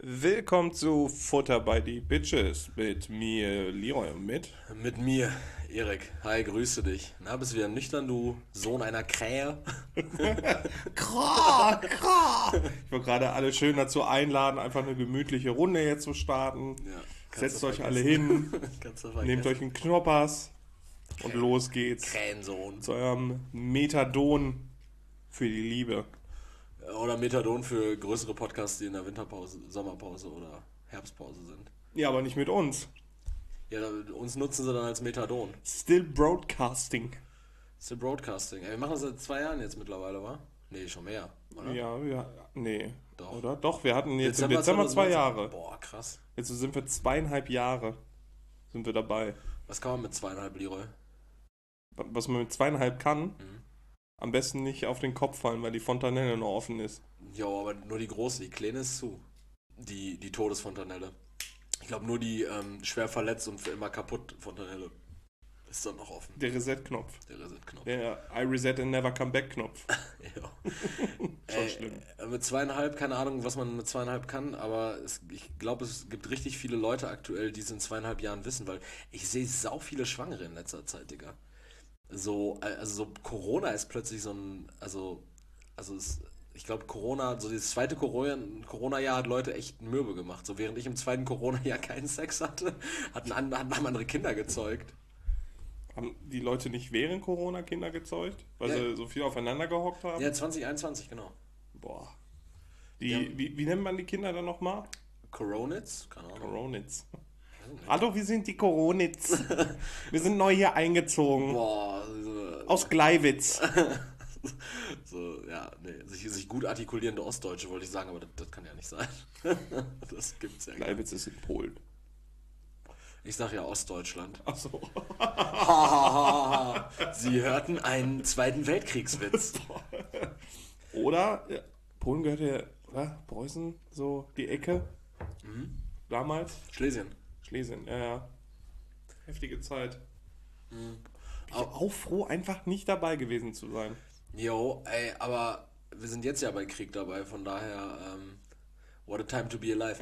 Willkommen zu Futter bei die Bitches mit mir, Leroy, und mit. Mit mir, Erik. Hi, grüße dich. Na, bist du wieder nüchtern, du Sohn einer Krähe? Kra, kra. Ich wollte gerade alle schön dazu einladen, einfach eine gemütliche Runde jetzt zu starten. Ja, kannst du Setzt euch alle vergessen. hin, Kannst du nehmt euch vergessen. einen Knoppers und los geht's Krähensohn. zu eurem Methadon für die Liebe. Oder Methadon für größere Podcasts, die in der Winterpause, Sommerpause oder Herbstpause sind. Ja, aber nicht mit uns. Ja, uns nutzen sie dann als Methadon. Still Broadcasting. Das ist ja Broadcasting. Ey, wir machen das seit 2 Jahren jetzt mittlerweile, wa? Nee, schon mehr, oder? Ja, nee. Doch. Oder? Doch, wir hatten jetzt im Dezember 2 2019. Jahre. Boah, krass. Jetzt sind wir 2,5 Jahre sind wir dabei. Was kann man mit 2,5, Leroy? Was man mit 2,5 kann, Mhm. am besten nicht auf den Kopf fallen, weil die Fontanelle noch offen ist. Jo, aber nur die große, die kleine ist zu. Die Todesfontanelle. Ich glaube nur die schwer verletzt und für immer kaputt Fontanelle ist dann noch offen. Der Reset-Knopf. Der Reset-Knopf. Der I Reset and Never Come Back-Knopf. Ja. Schon schlimm. Mit 2,5, keine Ahnung, was man mit 2,5 kann, aber ich glaube, es gibt richtig viele Leute aktuell, die es in 2,5 Jahren wissen, weil ich sehe sau viele Schwangere in letzter Zeit, Digga. Also so Corona ist plötzlich so ein, ich glaube Corona, so das zweite Corona-Jahr hat Leute echt mürbe gemacht. So während ich im zweiten Corona-Jahr keinen Sex hatte, haben andere Kinder gezeugt. Haben die Leute nicht während Corona Kinder gezeugt? Weil Ja. sie so viel aufeinander gehockt haben? Ja, 2021, genau. Boah. Die haben Wie nennt man die Kinder dann nochmal? Coronits? Keine Ahnung. Coronits. Weiß ich nicht. Hallo, wir sind die Coronits. Wir sind neu hier eingezogen. Boah, Aus Gleiwitz. ja, nee, sich gut artikulierende Ostdeutsche wollte ich sagen, aber das kann ja nicht sein. Das gibt's ja gar nicht. Gleiwitz ist in Polen. Ich sag ja Ostdeutschland. Achso. Sie hörten einen Zweiten Weltkriegswitz. Oder Polen gehört ja, oder? Preußen, so die Ecke. Damals. Schlesien. Schlesien, ja. Heftige Zeit. Mhm. Bin ich auch froh, einfach nicht dabei gewesen zu sein. Jo, ey, aber wir sind jetzt ja bei Krieg dabei, von daher, what a time to be alive.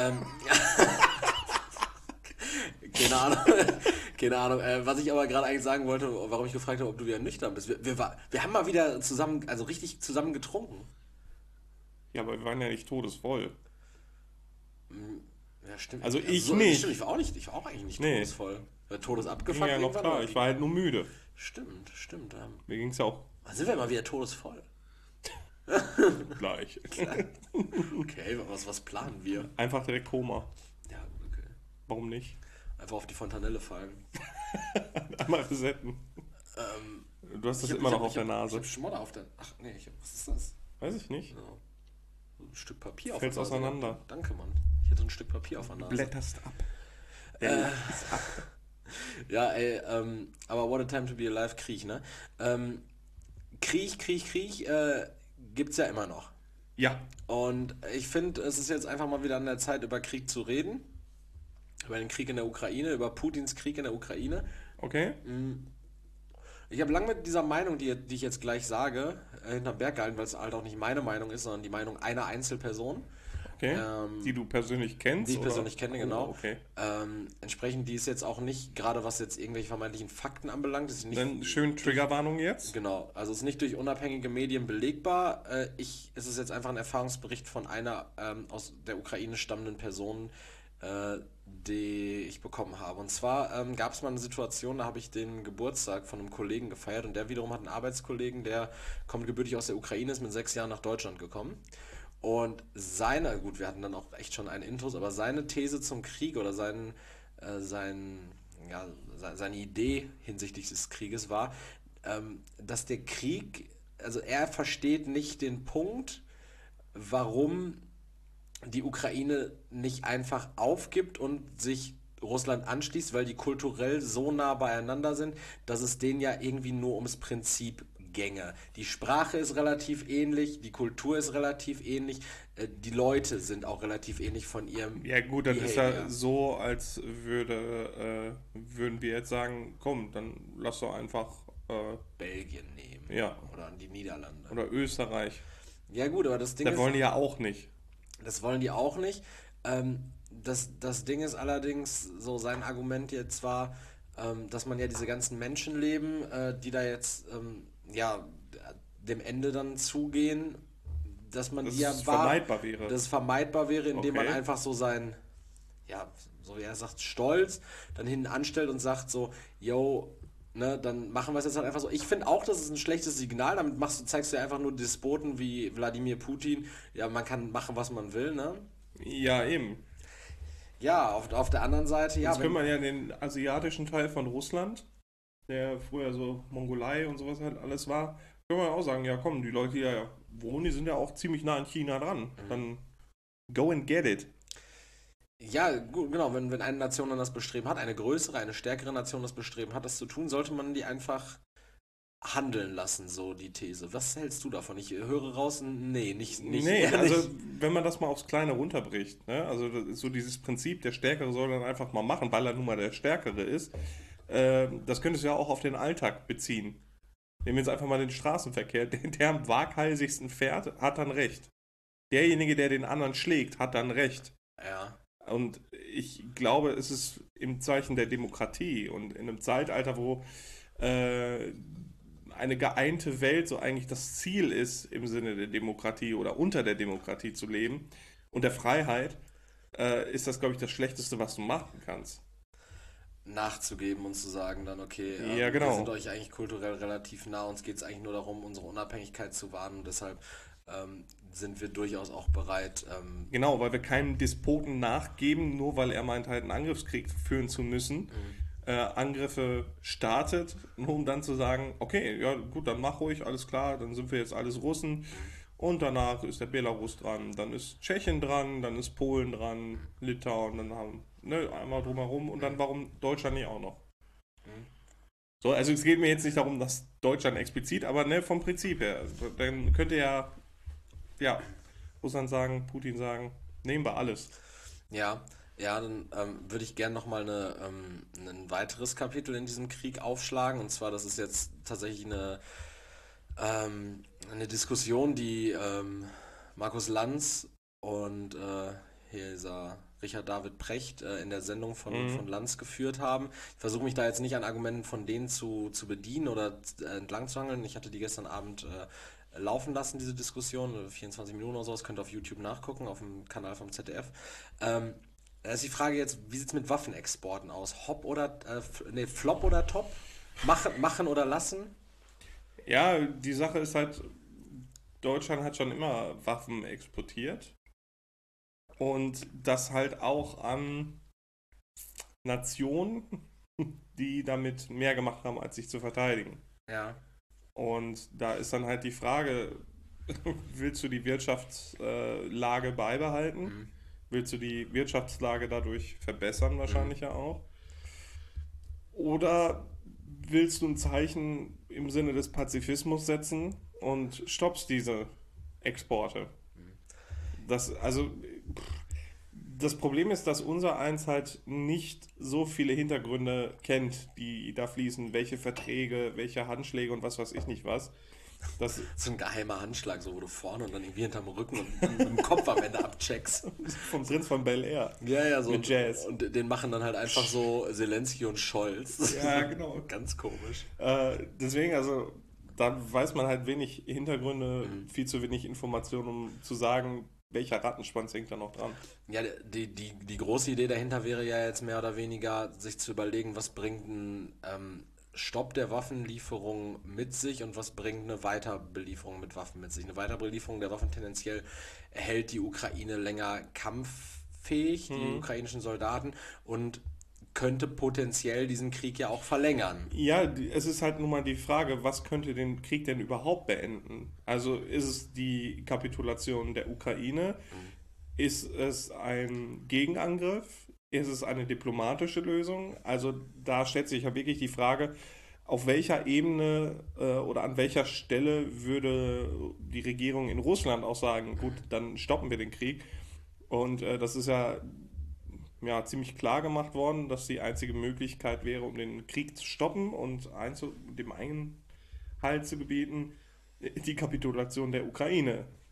Keine Ahnung, keine Ahnung. Was ich aber gerade eigentlich sagen wollte, warum ich gefragt habe, ob du wieder nüchtern bist. Wir haben mal wieder zusammen, also richtig zusammen getrunken. Ja, aber wir waren ja nicht todesvoll. Ja, stimmt. Also ich so, nicht. Stimmt, ich war auch eigentlich nicht Nee. todesvoll. Todes Ging abgefuckt ja noch irgendwann, klar, oder ich wie? war halt nur müde. Stimmt. Mir ging es ja auch Wann sind wir mal wieder todesvoll? gleich. Okay, was planen wir? Einfach direkt Koma. Ja, okay. Warum nicht? Einfach auf die Fontanelle fallen. Einmal resetten. Ähm, Du hast das ich hab- immer ich noch hab- auf der Ich Nase. hab Schmodder auf der... Ach nee, was ist das? Weiß ich nicht. Ja. So ein Stück Papier auf Fällt's der Nase. auseinander. Danke, Mann. Ich hatte ein Stück Papier auf der Nase. Blätterst ab. Ja, ey, aber what a time to be alive, Krieg, ne? Krieg, gibt's ja immer noch. Ja. Und ich finde, es ist jetzt einfach mal wieder an der Zeit, über Krieg zu reden. Über den Krieg in der Ukraine, über Putins Krieg in der Ukraine. Okay. Ich habe lange mit dieser Meinung, die ich jetzt gleich sage, hinterm Berg gehalten, weil es halt auch nicht meine Meinung ist, sondern die Meinung einer Einzelperson. Okay. Die du persönlich kennst? Die ich oder? persönlich kenne, Oh, genau. okay. Entsprechend, die ist jetzt auch nicht, gerade was jetzt irgendwelche vermeintlichen Fakten anbelangt, ist sie nicht, Dann schön Triggerwarnung jetzt. genau, also ist nicht durch unabhängige Medien belegbar. Es ist jetzt einfach ein Erfahrungsbericht von einer aus der Ukraine stammenden Person, die ich bekommen habe. Und zwar gab es mal eine Situation, da habe ich den Geburtstag von einem Kollegen gefeiert und der wiederum hat einen Arbeitskollegen, der kommt gebürtig aus der Ukraine, ist mit 6 Jahren nach Deutschland gekommen. Gut, wir hatten dann auch echt schon einen Intus, aber seine These zum Krieg oder seine Idee hinsichtlich des Krieges war, dass der Krieg, also er versteht nicht den Punkt, warum die Ukraine nicht einfach aufgibt und sich Russland anschließt, weil die kulturell so nah beieinander sind, dass es denen ja irgendwie nur ums Prinzip ginge. Die Sprache ist relativ ähnlich, die Kultur ist relativ ähnlich, die Leute sind auch relativ ähnlich von ihrem Ja gut, dann ist Behavior. ja so, als würden wir jetzt sagen, komm, dann lass doch einfach, Belgien nehmen ja, oder die Niederlande. oder Österreich. Ja gut, aber das Ding Das ist, wollen die ja auch nicht. das wollen die auch nicht. Das Ding ist allerdings, so sein Argument jetzt war, dass man ja diese ganzen Menschenleben, die da jetzt ja, dem Ende dann zugehen, dass man Dass die es ja war, vermeidbar wäre. dass es vermeidbar wäre, indem man Okay. einfach so sein, ja, so wie er sagt, Stolz dann hinten anstellt und sagt so, yo, ne, dann machen wir es jetzt halt einfach so. Ich finde auch, das ist ein schlechtes Signal. Damit zeigst du ja einfach nur Despoten wie Wladimir Putin. Ja, man kann machen, was man will, ne? Ja, eben. Ja, auf der anderen Seite, ja, Jetzt können wenn. wir ja den asiatischen Teil von Russland, der früher so Mongolei und sowas halt alles war, können wir auch sagen, ja komm, die Leute, die da wohnen, die sind ja auch ziemlich nah an China dran. Dann go and get it. Ja, gut, genau, wenn eine Nation dann das Bestreben hat, eine größere, eine stärkere Nation das Bestreben hat, das zu tun, sollte man die einfach handeln lassen, so die These. Was hältst du davon? Ich höre raus, nee, nicht, Nee, eher also nicht. wenn man das mal aufs Kleine runterbricht, ne? Also das ist so dieses Prinzip, der Stärkere soll dann einfach mal machen, weil er nun mal der Stärkere ist. Das könntest du ja auch auf den Alltag beziehen. Nehmen wir jetzt einfach mal den Straßenverkehr. Der am waghalsigsten fährt, hat dann recht. Derjenige, der den anderen schlägt, hat dann recht. Ja, Und ich glaube, es ist im Zeichen der Demokratie und in einem Zeitalter, wo äh, eine geeinte Welt so eigentlich das Ziel ist, im Sinne der Demokratie oder unter der Demokratie zu leben und der Freiheit, ist das, glaube ich, das Schlechteste, was du machen kannst. nachzugeben und zu sagen dann, okay, Ja, wir sind genau. euch eigentlich kulturell relativ nah, uns geht es eigentlich nur darum, unsere Unabhängigkeit zu wahren und deshalb sind wir durchaus auch bereit. Genau, weil wir keinem Despoten nachgeben, nur weil er meint, halt einen Angriffskrieg führen zu müssen. Angriffe startet, nur um dann zu sagen, okay, ja gut, dann mach ruhig, alles klar, dann sind wir jetzt alles Russen. Und danach ist der Belarus dran, dann ist Tschechien dran, dann ist Polen dran, Litauen, dann haben, ne, einmal drumherum und dann warum Deutschland nicht auch noch? So, also es geht mir jetzt nicht darum, dass Deutschland explizit, aber ne, vom Prinzip her. Also, dann könnte ja, Russland sagen, Putin sagen, nehmen wir alles. Ja, ja, dann würde ich gerne nochmal ein weiteres Kapitel in diesem Krieg aufschlagen. Und zwar, das ist jetzt tatsächlich eine Diskussion, die Markus Lanz und hier dieser Richard David Precht in der Sendung von Mhm. Lanz geführt haben. Ich versuche mich da jetzt nicht an Argumenten von denen zu bedienen oder entlang zu hangeln. Ich hatte die gestern Abend laufen lassen, diese Diskussion, 24 Minuten oder so. Das könnt ihr auf YouTube nachgucken, auf dem Kanal vom ZDF. Da ist die Frage jetzt, wie sieht es mit Waffenexporten aus? Hop oder, nee, Flop oder Top? Machen oder lassen? Ja, die Sache ist halt, Deutschland hat schon immer Waffen exportiert und das halt auch an Nationen, die damit mehr gemacht haben, als sich zu verteidigen. Ja. Und da ist dann halt die Frage, willst du die Wirtschaftslage beibehalten? Mhm. Willst du die Wirtschaftslage dadurch verbessern, Mhm. wahrscheinlich ja auch? Oder willst du ein Zeichen im Sinne des Pazifismus setzen und stoppst diese Exporte? Also, das Problem ist, dass unser Eins halt nicht so viele Hintergründe kennt, die da fließen, welche Verträge, welche Handschläge und was weiß ich nicht was. Das So ein geheimer Handschlag, so wo du vorne und dann irgendwie hinterm Rücken und mit dem Kopf am Ende abcheckst. vom Prinz von Bel Air Ja, ja, so mit Jazz. und den machen dann halt einfach so Zelensky und Scholz. Ja, genau. Ganz komisch. Deswegen, also, da weiß man halt wenig Hintergründe, Mhm. viel zu wenig Informationen, um zu sagen, welcher Rattenschwanz hängt da noch dran. Ja, die große Idee dahinter wäre ja jetzt mehr oder weniger, sich zu überlegen, was bringt ein Stopp der Waffenlieferung mit sich und was bringt eine Weiterbelieferung mit Waffen mit sich. Eine Weiterbelieferung der Waffen tendenziell hält die Ukraine länger kampffähig, die Hm. ukrainischen Soldaten, und könnte potenziell diesen Krieg ja auch verlängern. Ja, es ist halt nun mal die Frage, was könnte den Krieg denn überhaupt beenden? Also ist es die Kapitulation der Ukraine? Ist es ein Gegenangriff? Ist es eine diplomatische Lösung? Also da stellt sich ja wirklich die Frage, auf welcher Ebene oder an welcher Stelle würde die Regierung in Russland auch sagen, gut, dann stoppen wir den Krieg. Und das ist ja ziemlich klar gemacht worden, dass die einzige Möglichkeit wäre, um den Krieg zu stoppen und dem Einhalt zu gebieten, die Kapitulation der Ukraine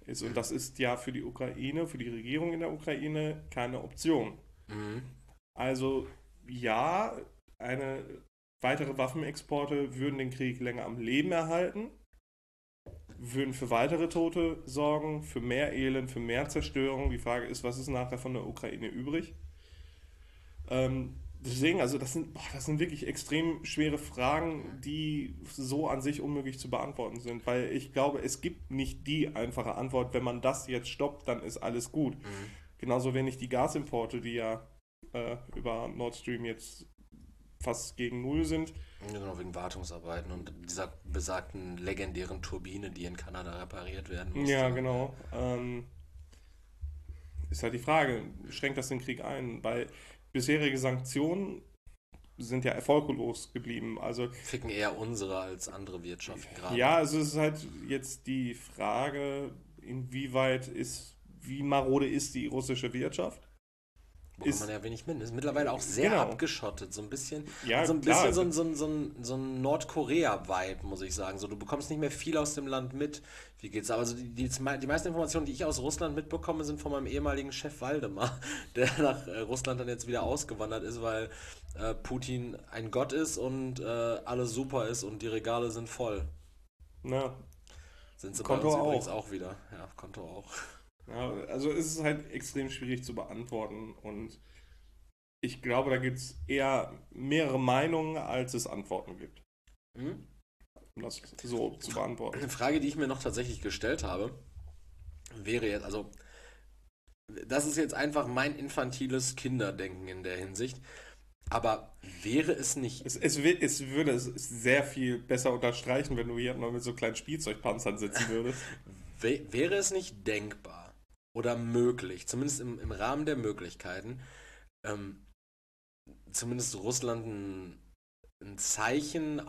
ist. Und das ist ja für die Ukraine, für die Regierung in der Ukraine keine Option. Mhm. Also ja, eine weitere Waffenexporte würden den Krieg länger am Leben erhalten, würden für weitere Tote sorgen, für mehr Elend, für mehr Zerstörung. Die Frage ist, was ist nachher von der Ukraine übrig? Deswegen, also das sind wirklich extrem schwere Fragen, die so an sich unmöglich zu beantworten sind, weil ich glaube, es gibt nicht die einfache Antwort, wenn man das jetzt stoppt, dann ist alles gut. Mhm. Genauso wenig die Gasimporte, die ja über Nord Stream jetzt fast gegen Null sind. Genau, wegen Wartungsarbeiten und dieser besagten legendären Turbine, die in Kanada repariert werden musste. Ja, genau. Ist halt die Frage, schränkt das den Krieg ein? Weil bisherige Sanktionen sind ja erfolglos geblieben. Also Ficken eher unsere als andere Wirtschaften gerade. ja, also es ist halt jetzt die Frage, wie marode ist die russische Wirtschaft? Bekommt man ja wenig mit. Ist mittlerweile auch sehr Genau. abgeschottet. So ein bisschen, Ja, so ein klar. bisschen so ein Nordkorea-Vibe, muss ich sagen. So, du bekommst nicht mehr viel aus dem Land mit. Wie geht's? Aber also die meisten Informationen, die ich aus Russland mitbekomme, sind von meinem ehemaligen Chef Waldemar, der nach Russland dann jetzt wieder ausgewandert ist, weil Putin ein Gott ist und alles super ist und die Regale sind voll. Na, Sind sie Konto bei uns übrigens auch. auch wieder. Ja, Konto auch. Ja, also es ist halt extrem schwierig zu beantworten und ich glaube, da gibt es eher mehrere Meinungen, als es Antworten gibt, Hm? um das so zu beantworten. Eine Frage, die ich mir noch tatsächlich gestellt habe, wäre jetzt, also das ist jetzt einfach mein infantiles Kinderdenken in der Hinsicht, aber wäre es nicht, Es würde es sehr viel besser unterstreichen, wenn du hier mal mit so kleinen Spielzeugpanzern sitzen würdest. wäre es nicht denkbar oder möglich, zumindest im Rahmen der Möglichkeiten, ähm, zumindest Russland ein Zeichen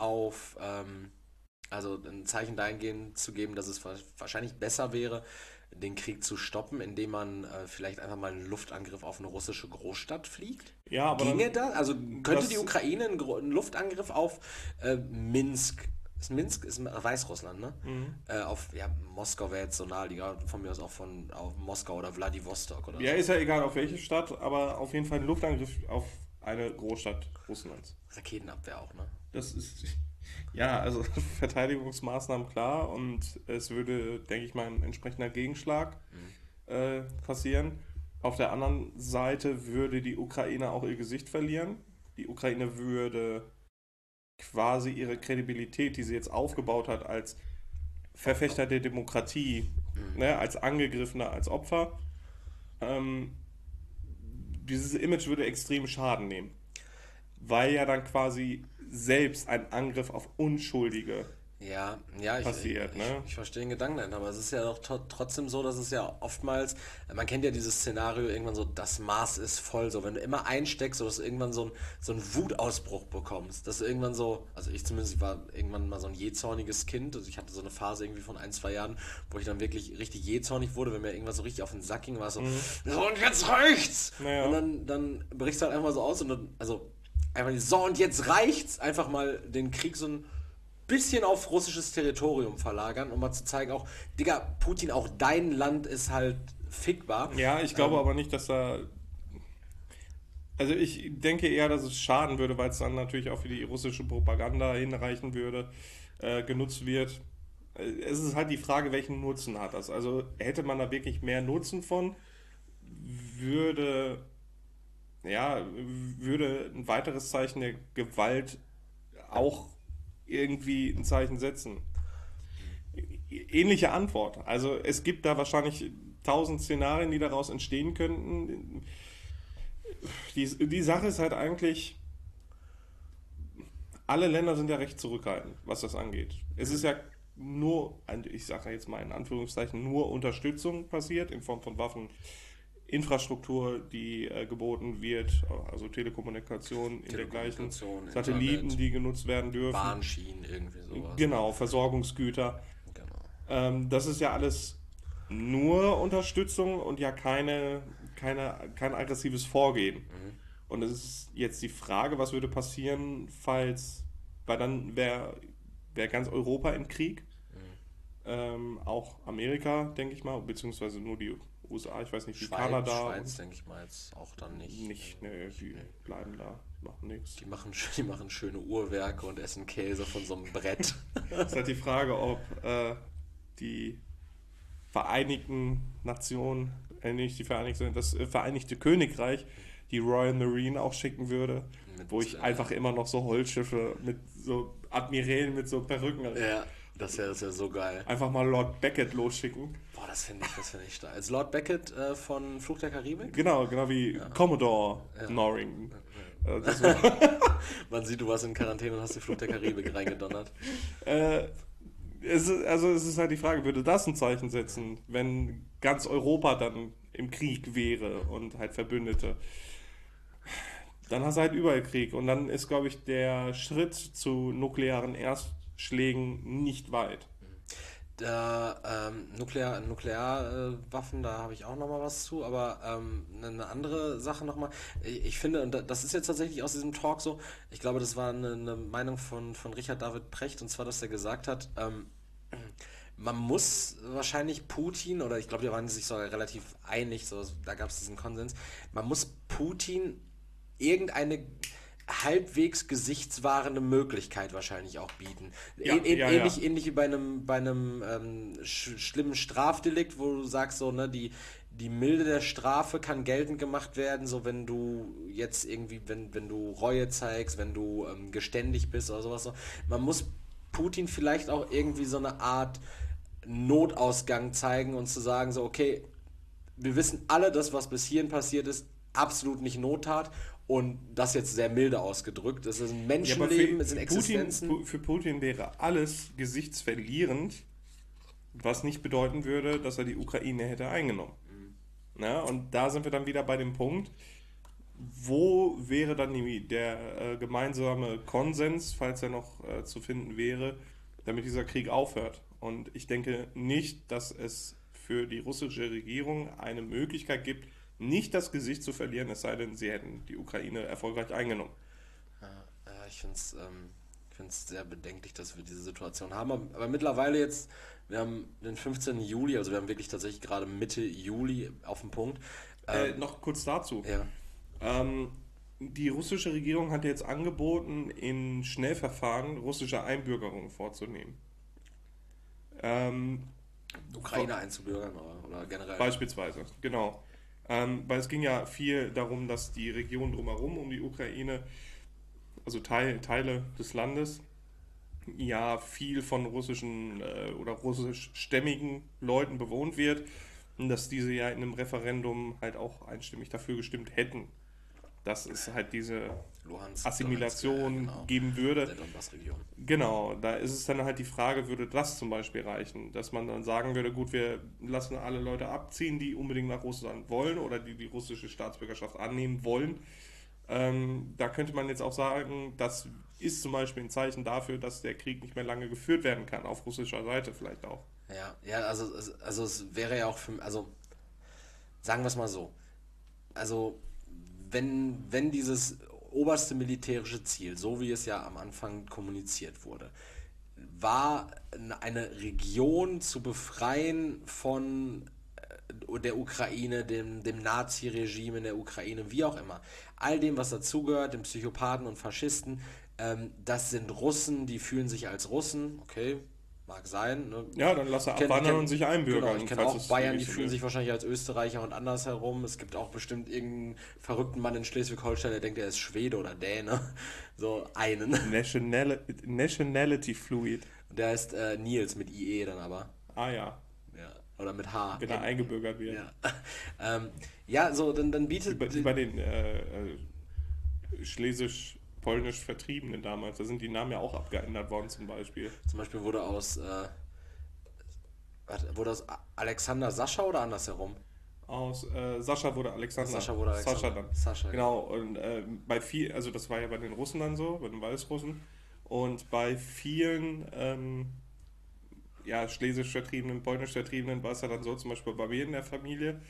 also ein Zeichen dahingehend zu geben, dass es wahrscheinlich besser wäre, den Krieg zu stoppen, indem man vielleicht einfach mal einen Luftangriff auf eine russische Großstadt fliegt? Ja, aber Ginge dann, das? Also könnte das, die Ukraine einen Luftangriff auf Minsk, Minsk ist Weißrussland, ne? Auf, ja, Moskau wäre jetzt so naheliegend, von mir aus auch auf Moskau oder Wladiwostok oder ja, so. ist ja egal auf welche Stadt, aber auf jeden Fall ein Luftangriff auf eine Großstadt Russlands. Raketenabwehr auch, ne? Das ist, ja, also Verteidigungsmaßnahmen klar und es würde, denke ich mal, ein entsprechender Gegenschlag passieren. Auf der anderen Seite würde die Ukraine auch ihr Gesicht verlieren. Die Ukraine würde quasi ihre Kredibilität, die sie jetzt aufgebaut hat als Verfechter der Demokratie, ne, als Angegriffener, als Opfer, ähm, dieses Image würde extrem Schaden nehmen, weil ja dann quasi selbst ein Angriff auf Unschuldige Ja, passiert, ne? ich verstehe den Gedanken dahinter, aber es ist ja doch trotzdem so, dass es ja oftmals, man kennt ja dieses Szenario irgendwann so, das Maß ist voll, so wenn du immer einsteckst, so dass du irgendwann so einen Wutausbruch bekommst, dass du irgendwann so, also ich zumindest, ich war irgendwann mal so ein jähzorniges Kind, also ich hatte so eine Phase irgendwie von 1, 2 Jahren, wo ich dann wirklich richtig jähzornig wurde, wenn mir irgendwas so richtig auf den Sack ging, war es so, so und jetzt reicht's! Naja. Und dann brichst du halt einfach so aus und dann, also einfach so und jetzt reicht's, einfach mal den Krieg so ein bisschen auf russisches Territorium verlagern, um mal zu zeigen, auch, Digga, Putin, auch dein Land ist halt fickbar. Ja, ich glaube aber nicht, dass da. Also ich denke eher, dass es schaden würde, weil es dann natürlich auch für die russische Propaganda hinreichen würde, genutzt wird. Es ist halt die Frage, welchen Nutzen hat das? Also hätte man da wirklich mehr Nutzen von, würde, ja, würde ein weiteres Zeichen der Gewalt auch irgendwie ein Zeichen setzen. Ähnliche Antwort. Also es gibt da wahrscheinlich 1000 Szenarien, die daraus entstehen könnten. Die Sache ist halt eigentlich, alle Länder sind ja recht zurückhaltend, was das angeht. Es ist ja nur, ich sage jetzt mal in Anführungszeichen, nur Unterstützung passiert in Form von Waffen, Infrastruktur, die geboten wird, also Telekommunikation in dergleichen, Telekommunikation, Satelliten, Internet, die genutzt werden dürfen. Bahnschienen, irgendwie sowas. Genau, Versorgungsgüter. Genau. Das ist ja alles nur Unterstützung und ja kein aggressives Vorgehen. Und es ist jetzt die Frage, was würde passieren, weil dann wäre ganz Europa im Krieg. auch Amerika, denke ich mal, beziehungsweise nur die USA, ich weiß nicht, wie Schweiz, Kanada. Schweiz denke ich mal jetzt auch dann nicht. Ne, die bleiben da, machen nichts. Die machen schöne Uhrwerke und essen Käse von so einem Brett. Es ist halt die Frage, ob die Vereinigten Nationen, nicht die Vereinigten, sondern das Vereinigte Königreich, die Royal Marine auch schicken würde, wo ich einfach immer noch so Holzschiffe mit so Admirälen mit so Perücken. Ja, das wäre so geil. Einfach mal Lord Beckett losschicken. Boah, das finde ich stark. Als Lord Beckett von Fluch der Karibik? Genau wie Commodore Norrington. Man sieht, du warst in Quarantäne und hast die Flucht der Karibik reingedonnert. Es ist halt die Frage, würde das ein Zeichen setzen, wenn ganz Europa dann im Krieg wäre und halt Verbündete? Dann hast du halt überall Krieg und dann ist, glaube ich, der Schritt zu nuklearen Erstschlägen nicht weit. Nuklearwaffen, da habe ich auch nochmal was zu, aber eine andere Sache nochmal. Ich finde, und das ist jetzt tatsächlich aus diesem Talk so, ich glaube, das war eine Meinung von Richard David Precht, und zwar, dass er gesagt hat, man muss wahrscheinlich Putin, oder ich glaube, die waren sich sogar relativ einig, so, da gab es diesen Konsens, man muss Putin irgendeine halbwegs gesichtswahrende Möglichkeit wahrscheinlich auch bieten. Ähnlich wie bei einem schlimmen Strafdelikt, wo du sagst, so, ne, die Milde der Strafe kann geltend gemacht werden, so wenn du jetzt irgendwie, wenn du Reue zeigst, wenn du geständig bist oder sowas. So. Man muss Putin vielleicht auch irgendwie so eine Art Notausgang zeigen und zu sagen, so, okay, wir wissen alle, dass was bis hierhin passiert ist, absolut nicht Nottat. Und das jetzt sehr milde ausgedrückt. Es ist ein Menschenleben, es sind Existenzen. Für Putin wäre alles gesichtsverlierend, was nicht bedeuten würde, dass er die Ukraine hätte eingenommen. Ja, und da sind wir dann wieder bei dem Punkt, wo wäre dann der gemeinsame Konsens, falls er noch zu finden wäre, damit dieser Krieg aufhört. Und ich denke nicht, dass es für die russische Regierung eine Möglichkeit gibt, nicht das Gesicht zu verlieren, es sei denn, sie hätten die Ukraine erfolgreich eingenommen. Ich finde es sehr bedenklich, dass wir diese Situation haben. Aber mittlerweile jetzt, wir haben den 15. Juli, also wir haben wirklich tatsächlich gerade Mitte Juli auf den Punkt. Noch kurz dazu. Ja. Die russische Regierung hat jetzt angeboten, in Schnellverfahren russische Einbürgerung vorzunehmen. Ukraine einzubürgern oder generell? Beispielsweise, genau. Weil es ging ja viel darum, dass die Region drumherum um die Ukraine, also Teile des Landes, ja viel von russischen oder russischstämmigen Leuten bewohnt wird und dass diese ja in einem Referendum halt auch einstimmig dafür gestimmt hätten, dass es halt diese Assimilation geben würde. Der Donbass-Region. Genau, da ist es dann halt die Frage, würde das zum Beispiel reichen, dass man dann sagen würde, gut, wir lassen alle Leute abziehen, die unbedingt nach Russland wollen oder die russische Staatsbürgerschaft annehmen wollen. Da könnte man jetzt auch sagen, das ist zum Beispiel ein Zeichen dafür, dass der Krieg nicht mehr lange geführt werden kann, auf russischer Seite vielleicht auch. Ja, also es wäre ja auch also sagen wir es mal so, also wenn dieses oberste militärische Ziel, so wie es ja am Anfang kommuniziert wurde, war, eine Region zu befreien von der Ukraine, dem Nazi-Regime in der Ukraine, wie auch immer. All dem, was dazugehört, den Psychopathen und Faschisten, das sind Russen, die fühlen sich als Russen, okay, mag sein. Ne? Ja, dann lass er abwandern und sich einbürgern. Genau, ich kenne auch Bayern, die fühlen sich wahrscheinlich als Österreicher und andersherum. Es gibt auch bestimmt irgendeinen verrückten Mann in Schleswig-Holstein, der denkt, er ist Schwede oder Däne. So einen. Nationality Fluid. Der heißt Nils mit IE dann aber. Ah ja. Oder mit H. Wenn er eingebürgert wird. Ja, so, dann bietet... Bei den schlesisch-polnisch Vertriebenen damals, da sind die Namen ja auch abgeändert worden zum Beispiel. Zum Beispiel wurde aus Alexander Sascha oder andersherum? Aus Sascha wurde Alexander. Sascha dann. Sascha, genau. Und bei viel, also das war ja bei den Russen dann so, bei den Weißrussen. Und bei vielen schlesisch Vertriebenen, polnisch Vertriebenen war es ja dann so, zum Beispiel bei mir in der Familie,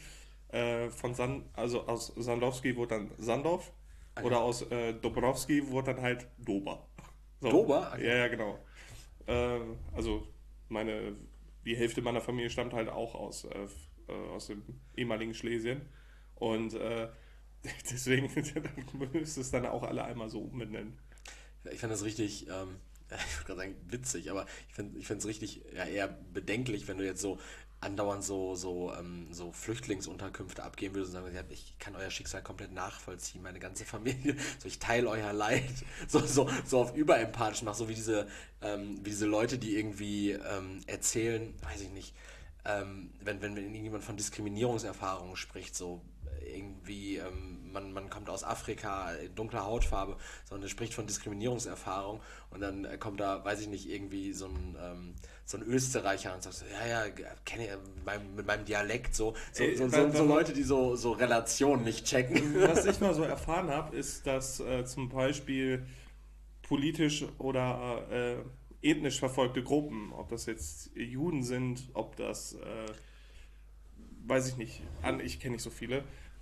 aus Sandowski wurde dann Sandow. Okay. Oder aus Dobrowski wurde dann halt Dober. So. Dober? Okay. Ja, genau. Also meine die Hälfte meiner Familie stammt halt auch aus dem ehemaligen Schlesien. Und deswegen müsste es dann auch alle einmal so umbenennen. Ich fand das richtig, ich würde gerade sagen witzig, aber ich finde es richtig eher bedenklich, wenn du jetzt so andauernd so Flüchtlingsunterkünfte abgeben würdest und sagen, ja, ich kann euer Schicksal komplett nachvollziehen, meine ganze Familie, so ich teile euer Leid, so auf überempathisch mach, so wie diese Leute, die irgendwie erzählen, weiß ich nicht, wenn irgendjemand von Diskriminierungserfahrungen spricht, so irgendwie, man kommt aus Afrika, dunkle Hautfarbe, sondern er spricht von Diskriminierungserfahrung und dann kommt da, weiß ich nicht, irgendwie so ein Österreicher und sagt so, ja, kenne ich mit meinem Dialekt, so Leute, die so Relationen nicht checken. Was ich mal so erfahren habe, ist, dass zum Beispiel politisch oder ethnisch verfolgte Gruppen, ob das jetzt Juden sind, ob das, weiß ich nicht, ich kenne nicht so viele,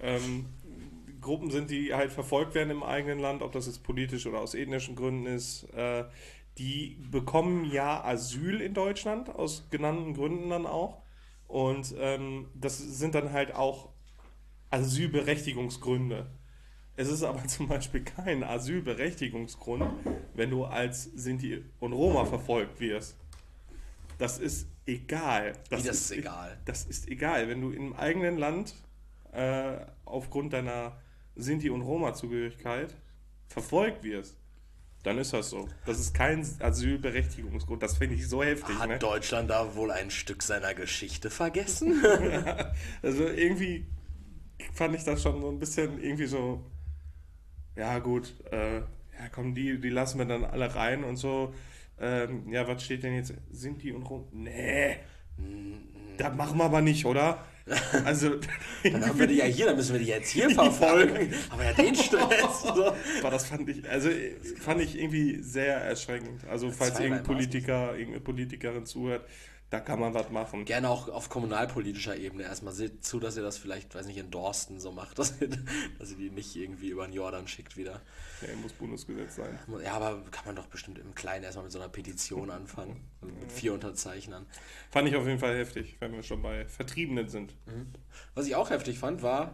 Gruppen sind, die halt verfolgt werden im eigenen Land, ob das jetzt politisch oder aus ethnischen Gründen ist, die bekommen ja Asyl in Deutschland, aus genannten Gründen dann auch. Und das sind dann halt auch Asylberechtigungsgründe. Es ist aber zum Beispiel kein Asylberechtigungsgrund, wenn du als Sinti und Roma verfolgt wirst. Das ist egal. Wie, das ist egal? Das ist egal. Wenn du im eigenen Land aufgrund deiner Sinti- und Roma-Zugehörigkeit verfolgt wirst, dann ist das so. Das ist kein Asylberechtigungsgrund. Das finde ich so heftig. Hat Deutschland da wohl ein Stück seiner Geschichte vergessen? Also irgendwie fand ich das schon so ein bisschen irgendwie so, ja gut, ja komm, die lassen wir dann alle rein und so. Ja, was steht denn jetzt? Sinti und Roma? Nee, das machen wir aber nicht, oder? Also, dann haben wir die ja hier, dann müssen wir die jetzt hier verfolgen. Aber ja, den Stress. So. Aber das fand ich irgendwie sehr erschreckend. Also, falls irgendeine Politikerin zuhört, da kann man was machen. Gerne auch auf kommunalpolitischer Ebene erstmal. Seht zu, dass ihr das vielleicht, weiß nicht, in Dorsten so macht, dass ihr die nicht irgendwie über den Jordan schickt wieder. Ja, muss Bundesgesetz sein. Ja, aber kann man doch bestimmt im Kleinen erstmal mit so einer Petition anfangen. Mit 4 Unterzeichnern. Fand ich auf jeden Fall heftig, wenn wir schon bei Vertriebenen sind. Was ich auch heftig fand, war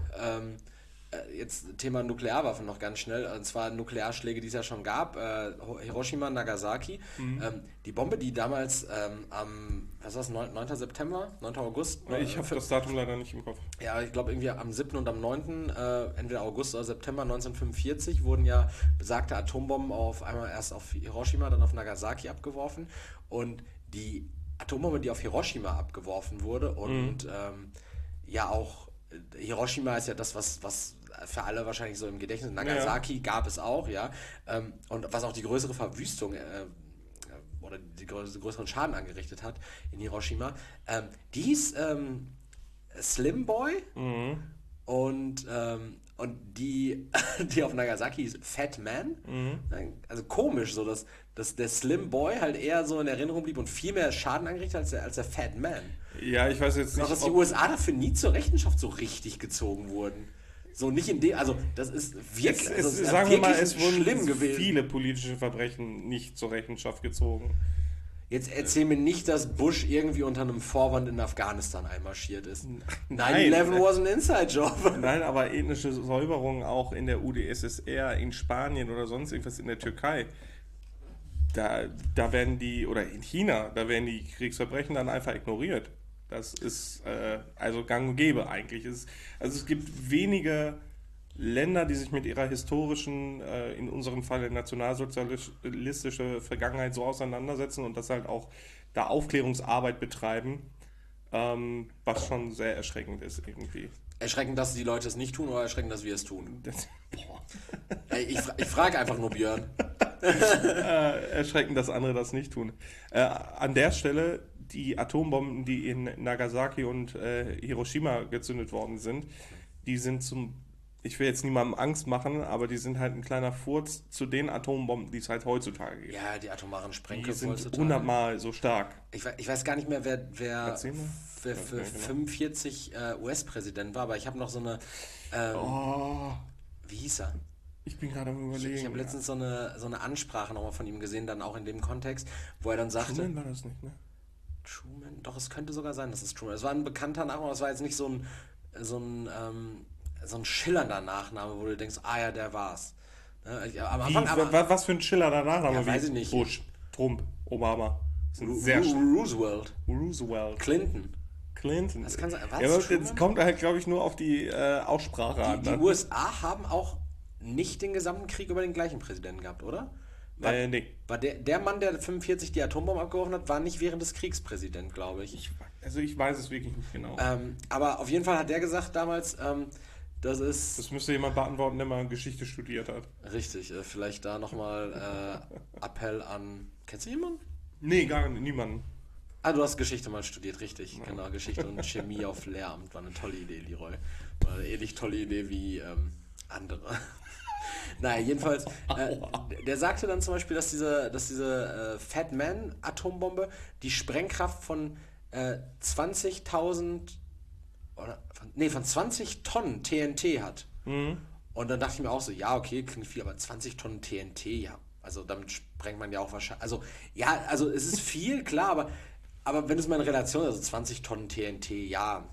jetzt Thema Nuklearwaffen noch ganz schnell, und zwar Nuklearschläge, die es ja schon gab, Hiroshima, Nagasaki. Die Bombe, die damals am, was war das, 9. September, 9. August? Ich habe das Datum leider nicht im Kopf. Ja, ich glaube irgendwie am 7. und am 9., entweder August oder September 1945, wurden ja besagte Atombomben erst auf Hiroshima, dann auf Nagasaki abgeworfen. Und die Atombombe, die auf Hiroshima abgeworfen wurde und ja auch Hiroshima ist ja das, was für alle wahrscheinlich so im Gedächtnis. Nagasaki gab es auch, ja. Und was auch die größere Verwüstung oder die größeren Schaden angerichtet hat in Hiroshima, die hieß Slim Boy und die auf Nagasaki hieß Fat Man. Also komisch, so dass der Slim Boy halt eher so in Erinnerung blieb und viel mehr Schaden angerichtet hat als der Fat Man. Ja, ich weiß jetzt nicht, auch, dass die USA dafür nie zur Rechenschaft so richtig gezogen wurden. So nicht in dem, also das ist wirklich, sagen wir mal, es wurden schlimm gewesen. Viele politische Verbrechen nicht zur Rechenschaft gezogen. Jetzt erzähl mir nicht, dass Bush irgendwie unter einem Vorwand in Afghanistan einmarschiert ist. 9/11 was an Inside-Job. Nein, aber ethnische Säuberungen auch in der UdSSR, in Spanien oder sonst irgendwas in der Türkei, da werden die, oder in China, da werden die Kriegsverbrechen dann einfach ignoriert. Das ist also gang und gäbe eigentlich. Es gibt wenige Länder, die sich mit ihrer historischen, in unserem Fall nationalsozialistische Vergangenheit so auseinandersetzen und das halt auch da Aufklärungsarbeit betreiben, was schon sehr erschreckend ist irgendwie. Erschreckend, dass die Leute es nicht tun oder erschreckend, dass wir es tun? Ich frage einfach nur, Björn. Erschreckend, dass andere das nicht tun. An der Stelle, die Atombomben, die in Nagasaki und Hiroshima gezündet worden sind, die sind ich will jetzt niemandem Angst machen, aber die sind halt ein kleiner Furz zu den Atombomben, die es halt heutzutage gibt. Ja, die atomaren Sprengköpfe sind heutzutage 100-mal so stark. Ich weiß gar nicht mehr, wer für 45 US-Präsident war, aber ich habe noch so eine... Wie hieß er? Ich bin gerade am Überlegen. Ich habe letztens so eine Ansprache nochmal von ihm gesehen, dann auch in dem Kontext, wo er dann sagte... Truman war das nicht, ne? Truman? Doch, es könnte sogar sein, dass es Truman ist. Es war ein bekannter Nachname, aber es war jetzt nicht so ein schillernder Nachname, wo du denkst, ah ja, der war's. Ne? Am Anfang, Was für ein Schiller danach haben Ja, weiß ich nicht. Bush, Trump, Obama. Das sind sehr Roosevelt, Roosevelt, Clinton. Clinton. Das kann sein. Was, Ja, aber Truman? das kommt halt, glaube ich, nur auf die Aussprache an. Die Ne? USA haben auch nicht den gesamten Krieg über den gleichen Präsidenten gehabt, oder? Nee. War der Mann, der 45 die Atombombe abgeworfen hat, war nicht während des Kriegs Präsident, glaube ich. Ich weiß es wirklich nicht genau. Aber auf jeden Fall hat der gesagt damals, das ist... Das müsste jemand beantworten, der mal Geschichte studiert hat. Richtig, vielleicht da nochmal Appell an... Kennst du jemanden? Nee, gar nicht, niemanden. Ah, du hast Geschichte mal studiert, richtig. Ja. Genau, Geschichte und Chemie auf Lehramt war eine tolle Idee, Leroy. War eine ähnlich tolle Idee wie andere. Naja, jedenfalls, der sagte dann zum Beispiel, dass diese Fat Man Atombombe die Sprengkraft von 20.000 von 20 Tonnen TNT hat. Mhm. Und dann dachte ich mir auch so, ja, okay, klingt viel, aber 20 Tonnen TNT, ja. Also damit sprengt man ja auch wahrscheinlich, also es ist viel, klar, aber wenn es mal in Relation, also 20 Tonnen TNT, ja.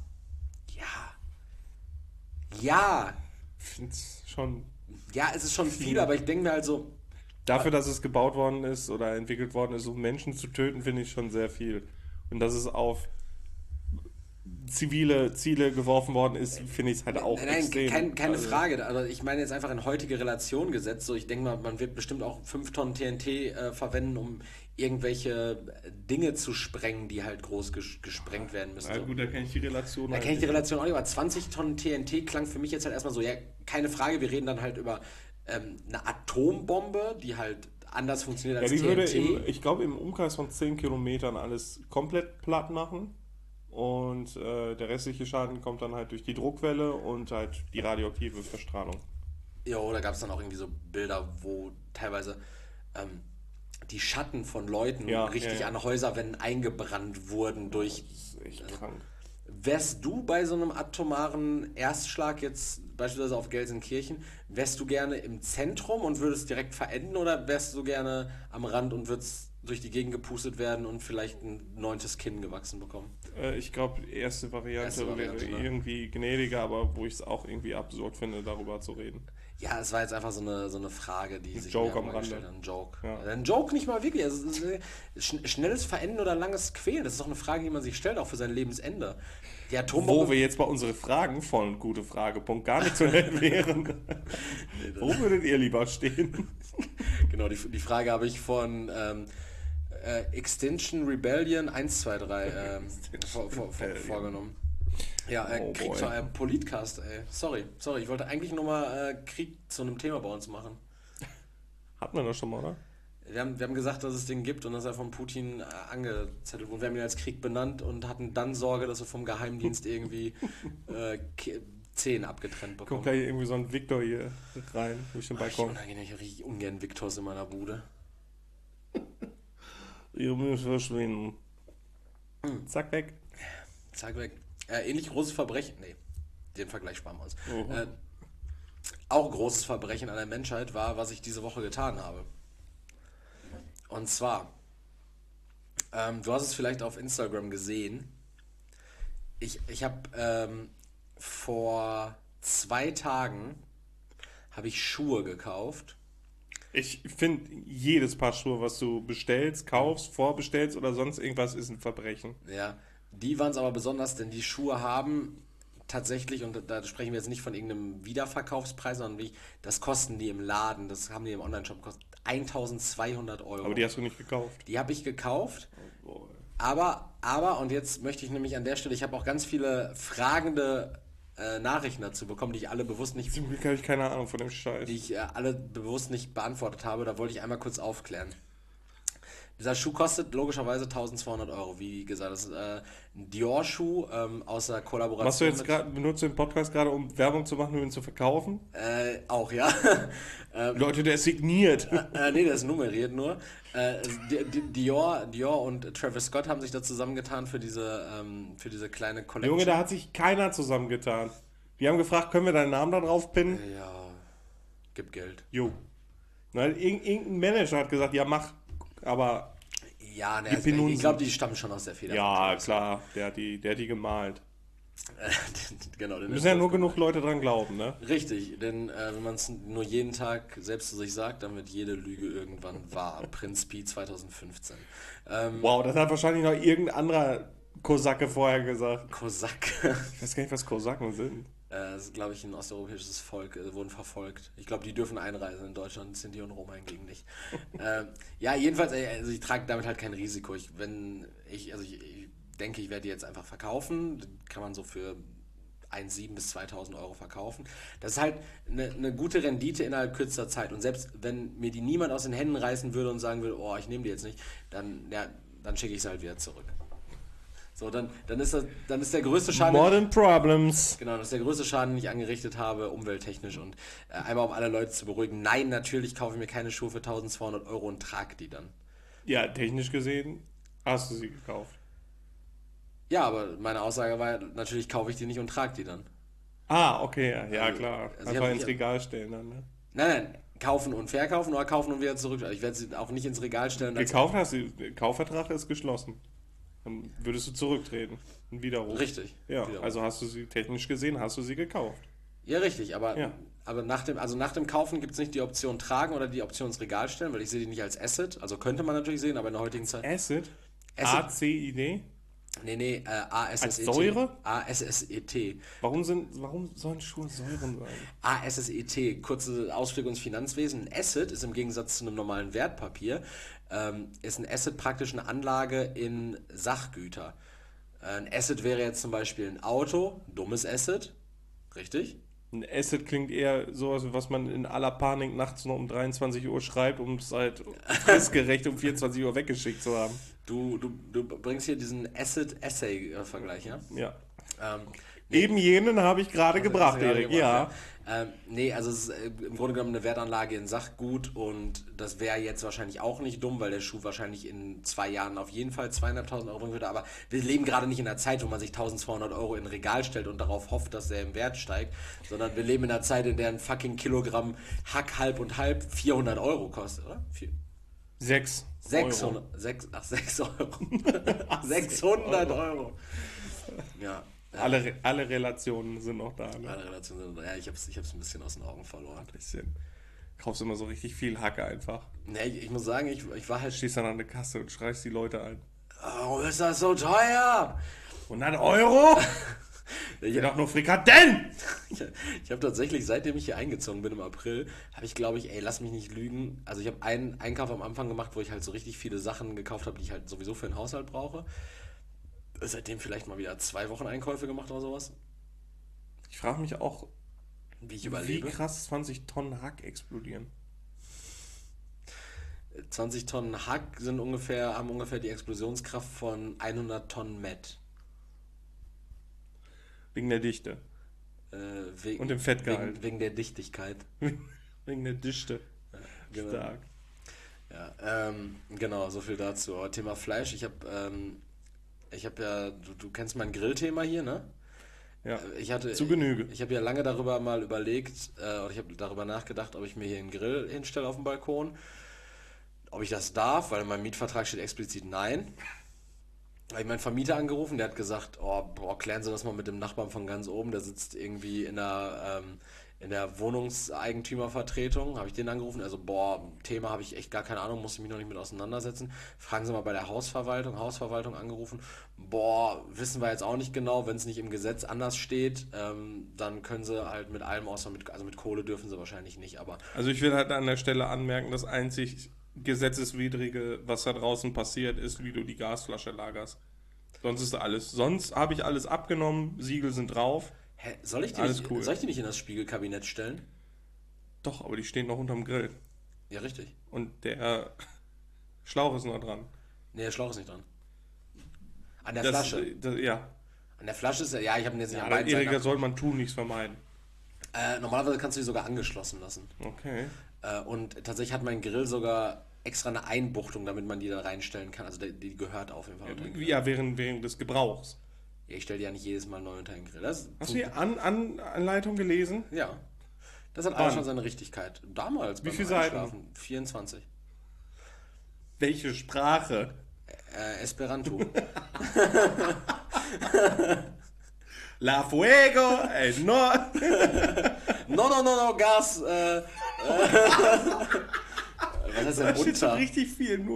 Ich finde es schon... Ja, es ist schon viel, aber ich denke mir halt so... Dafür, dass es gebaut worden ist oder entwickelt worden ist, um Menschen zu töten, finde ich schon sehr viel. Und dass es auf zivile Ziele geworfen worden ist, finde ich es halt auch extrem. Keine Frage. Also ich meine jetzt einfach in heutige Relation gesetzt. So, ich denke mal, man wird bestimmt auch 5 Tonnen TNT verwenden, um irgendwelche Dinge zu sprengen, die halt groß gesprengt werden müssen. Ja gut, da kenne ich die Relation Da kenne ich die Relation auch nicht, aber 20 Tonnen TNT klang für mich jetzt halt erstmal so, ja, keine Frage, wir reden dann halt über eine Atombombe, die halt anders funktioniert als die TNT. Würde ich glaube, im Umkreis von 10 Kilometern alles komplett platt machen. Und der restliche Schaden kommt dann halt durch die Druckwelle und halt die radioaktive Verstrahlung. Ja, da gab es dann auch irgendwie so Bilder, wo teilweise die Schatten von Leuten an Häuserwänden eingebrannt wurden durch... Das ist echt krank. Wärst du bei so einem atomaren Erstschlag jetzt beispielsweise auf Gelsenkirchen, wärst du gerne im Zentrum und würdest direkt verenden oder wärst du gerne am Rand und würdest durch die Gegend gepustet werden und vielleicht ein 9. Kinn gewachsen bekommen? Ich glaube, die erste Variante wäre irgendwie gnädiger, aber wo ich es auch irgendwie absurd finde, darüber zu reden. Ja, es war jetzt einfach so eine Frage, die sich Joke mir am Rande. gestellt hat. Ein Joke. Ja. Ein Joke nicht mal wirklich. Also, schnelles Verenden oder langes Quälen, das ist doch eine Frage, die man sich stellt, auch für sein Lebensende. Die Atombombe... Wo wir jetzt bei unseren Fragen von gute Frage.punkt gar nicht zu nennen wären. Wo würdet ihr lieber stehen? Genau, die Frage habe ich von Extinction Rebellion 123 vorgenommen. Ja, Politcast, ey. Sorry, ich wollte eigentlich nur mal Krieg zu einem Thema bei uns machen. Hatten wir das schon mal, oder? Wir haben gesagt, dass es den gibt und dass er von Putin angezettelt wurde. Wir haben ihn als Krieg benannt und hatten dann Sorge, dass wir vom Geheimdienst irgendwie Zehen abgetrennt bekommen. Kommt gleich irgendwie so ein Viktor hier rein durch den Balkon. Ich habe richtig ungern Viktors in meiner Bude. Ihr müsst verschwinden. Zack, weg. Zack, weg. Ähnlich großes Verbrechen. Nee, den Vergleich sparen wir uns. Auch großes Verbrechen an der Menschheit war, was ich diese Woche getan habe. Und zwar, du hast es vielleicht auf Instagram gesehen. Ich habe vor 2 Tagen habe ich Schuhe gekauft. Ich finde, jedes Paar Schuhe, was du bestellst, kaufst, vorbestellst oder sonst irgendwas, ist ein Verbrechen. Ja, die waren es aber besonders, denn die Schuhe haben tatsächlich, und da sprechen wir jetzt nicht von irgendeinem Wiederverkaufspreis, sondern das kosten die im Laden, das haben die im Onlineshop gekostet, 1.200 Euro. Aber die hast du nicht gekauft? Die habe ich gekauft, Oh, aber, und jetzt möchte ich nämlich an der Stelle, ich habe auch ganz viele fragende Nachrichten dazu bekommen, die ich alle bewusst nicht... Zum Glück habe ich keine Ahnung von dem Scheiß. Die ich alle bewusst nicht beantwortet habe, da wollte ich einmal kurz aufklären. Dieser Schuh kostet logischerweise 1.200 Euro, wie gesagt. Das ist ein Dior-Schuh aus der Kollaboration. Was du jetzt gerade benutzt den Podcast gerade, um Werbung zu machen und ihn zu verkaufen? Auch, ja. Leute, der ist signiert. Nee, der ist nummeriert nur. Dior und Travis Scott haben sich da zusammengetan für diese kleine Collection. Junge, da hat sich keiner zusammengetan. Die haben gefragt, können wir deinen Namen da drauf pinnen? Ja, gib Geld. Jo. Irgendein Manager hat gesagt, ja mach, aber Ja, ne, Die also Penunsen. ich glaube, die stammen schon aus der Feder. Ja, klar, der hat die gemalt. Genau, den Müssen ja nur Entwurf genug gemacht. Leute dran glauben, ne? Richtig, denn wenn man es nur jeden Tag selbst zu sich sagt, dann wird jede Lüge irgendwann wahr. Prinz Pi 2015. Wow, das hat wahrscheinlich noch irgendein anderer Kosake vorher gesagt. Kosak. Ich weiß gar nicht, was Kosaken sind. Das ist, glaube ich, ein osteuropäisches Volk, wurden verfolgt. Ich glaube, die dürfen einreisen in Deutschland, Sinti und Roma hingegen nicht. Ja, jedenfalls, also ich trage damit halt kein Risiko. Ich denke, ich werde die jetzt einfach verkaufen. Kann man so für 1.700 bis 2.000 Euro verkaufen. Das ist halt eine gute Rendite innerhalb kürzester Zeit. Und selbst wenn mir die niemand aus den Händen reißen würde und sagen würde, oh, ich nehme die jetzt nicht, dann schicke ich sie halt wieder zurück. So, dann ist der größte Schaden. Modern Problems. Genau, das ist der größte Schaden, den ich angerichtet habe, umwelttechnisch. Und einmal, um alle Leute zu beruhigen, nein, natürlich kaufe ich mir keine Schuhe für 1.200 Euro und trage die dann. Ja, technisch gesehen hast du sie gekauft. Ja, aber meine Aussage war, natürlich kaufe ich die nicht und trage die dann. Ah, okay, ja Also, klar. also ich Einfach hab- ins ich- Regal stellen dann, ne? Nein, kaufen und verkaufen oder kaufen und wieder zurück. Also ich werde sie auch nicht ins Regal stellen. Gekauft hast du, der Kaufvertrag ist geschlossen. Dann würdest du zurücktreten. Ein Widerruf. Richtig. Ja, Widerruf. also hast du sie, technisch gesehen, hast du sie gekauft. Ja, richtig, aber, Ja. aber nach dem Kaufen gibt es nicht die Option tragen oder die Option ins Regal stellen, weil ich sehe die nicht als Asset. Also könnte man natürlich sehen, aber in der heutigen Zeit. Acid? Acid. A-C-I-D? Nee, ASSET. Als Säure? ASSET. Warum sollen Schuhe Säuren sein? ASSET, kurze Ausflüge ins Finanzwesen. Ein Asset ist im Gegensatz zu einem normalen Wertpapier, ist ein Asset praktisch eine Anlage in Sachgüter. Ein Asset wäre jetzt zum Beispiel ein Auto, dummes Asset, richtig? Ein Acid klingt eher sowas, was man in aller Panik nachts noch um 23 Uhr schreibt, um es halt fristgerecht um 24 Uhr weggeschickt zu haben. Du bringst hier diesen Asset-Essay-Vergleich, ja? Ja. Ähm, Eben jenen habe ich gerade gebracht, hast du gerade Erik, gebracht, ja. Nee, also es ist im Grunde genommen eine Wertanlage in Sachgut und das wäre jetzt wahrscheinlich auch nicht dumm, weil der Schuh wahrscheinlich in 2 Jahren auf jeden Fall 2.500 Euro bringen würde, aber wir leben gerade nicht in einer Zeit, wo man sich 1.200 Euro in ein Regal stellt und darauf hofft, dass der im Wert steigt, sondern wir leben in einer Zeit, in der ein fucking Kilogramm Hack halb und halb 400 Euro kostet, oder? 6 600, 6 Euro. 600 Euro. Ja. Alle Relationen sind noch da. Ne? Alle Relationen sind, ja, ich hab's ein bisschen aus den Augen verloren. Ein bisschen. Kaufst immer so richtig viel Hacke einfach. Nee, ich muss sagen, ich war halt. Stehst dann an der Kasse und schreist die Leute ein. Warum ist das so teuer? 100 Euro? Ich, Geht doch nur Frikadellen! ich habe tatsächlich, seitdem ich hier eingezogen bin im April, habe ich, glaube ich, lass mich nicht lügen. Also ich habe einen Einkauf am Anfang gemacht, wo ich halt so richtig viele Sachen gekauft habe, die ich halt sowieso für den Haushalt brauche. Seitdem vielleicht mal wieder 2 Wochen Einkäufe gemacht oder sowas. Ich frage mich auch, Wie ich wie überlebe. krass 20 Tonnen Hack explodieren. 20 Tonnen Hack haben ungefähr die Explosionskraft von 100 Tonnen Met. Wegen der Dichte. Wegen, Und dem Fettgehalt. Wegen der Dichtigkeit. Wegen der Dichte. Genau. Stark. Ja, genau, so viel dazu. Aber Thema Fleisch, ich habe ja, du kennst mein Grillthema hier, ne? Ja, Ich hatte, zu Genüge. Ich habe ja lange darüber mal überlegt, oder ich habe darüber nachgedacht, ob ich mir hier einen Grill hinstelle auf dem Balkon. Ob ich das darf, weil in meinem Mietvertrag steht explizit nein. Habe ich meinen Vermieter angerufen, der hat gesagt, klären Sie das mal mit dem Nachbarn von ganz oben, der sitzt irgendwie in der Wohnungseigentümervertretung, habe ich den angerufen, also Thema habe ich echt gar keine Ahnung, musste mich noch nicht mit auseinandersetzen. Fragen Sie mal bei der Hausverwaltung angerufen, wissen wir jetzt auch nicht genau, wenn es nicht im Gesetz anders steht, dann können Sie halt mit allem, außer mit Kohle dürfen Sie wahrscheinlich nicht, aber Also ich will halt an der Stelle anmerken, das einzig Gesetzeswidrige, was da draußen passiert, ist, wie du die Gasflasche lagerst. Sonst ist alles. Sonst habe ich alles abgenommen, Siegel sind drauf. soll ich die Alles nicht, cool. soll ich die nicht in das Spiegelkabinett stellen? Doch, aber die stehen noch unterm Grill. Ja, richtig. Und der Schlauch ist noch dran. Nee, der Schlauch ist nicht dran. An der Flasche. Ja. An der Flasche ist ja, ich habe ihn jetzt nicht Ja, an aber beiden Erika Seiten. soll man tun, nichts vermeiden. Normalerweise kannst du die sogar angeschlossen lassen. Okay. Und tatsächlich hat mein Grill sogar extra eine Einbuchtung, damit man die da reinstellen kann. Also die gehört auf jeden Fall unter den Grill. Ja, während des Gebrauchs. Ja, ich stelle die ja nicht jedes Mal neu unter den Grill. Hast du die Anleitung gelesen? Ja. Das hat alles schon seine Richtigkeit. Damals Wie beim viele Seiten? Einschlafen, 24. Welche Sprache? Esperanto. La Fuego, no. No, Gas. Was heißt denn Da steht schon unter? richtig viel. No,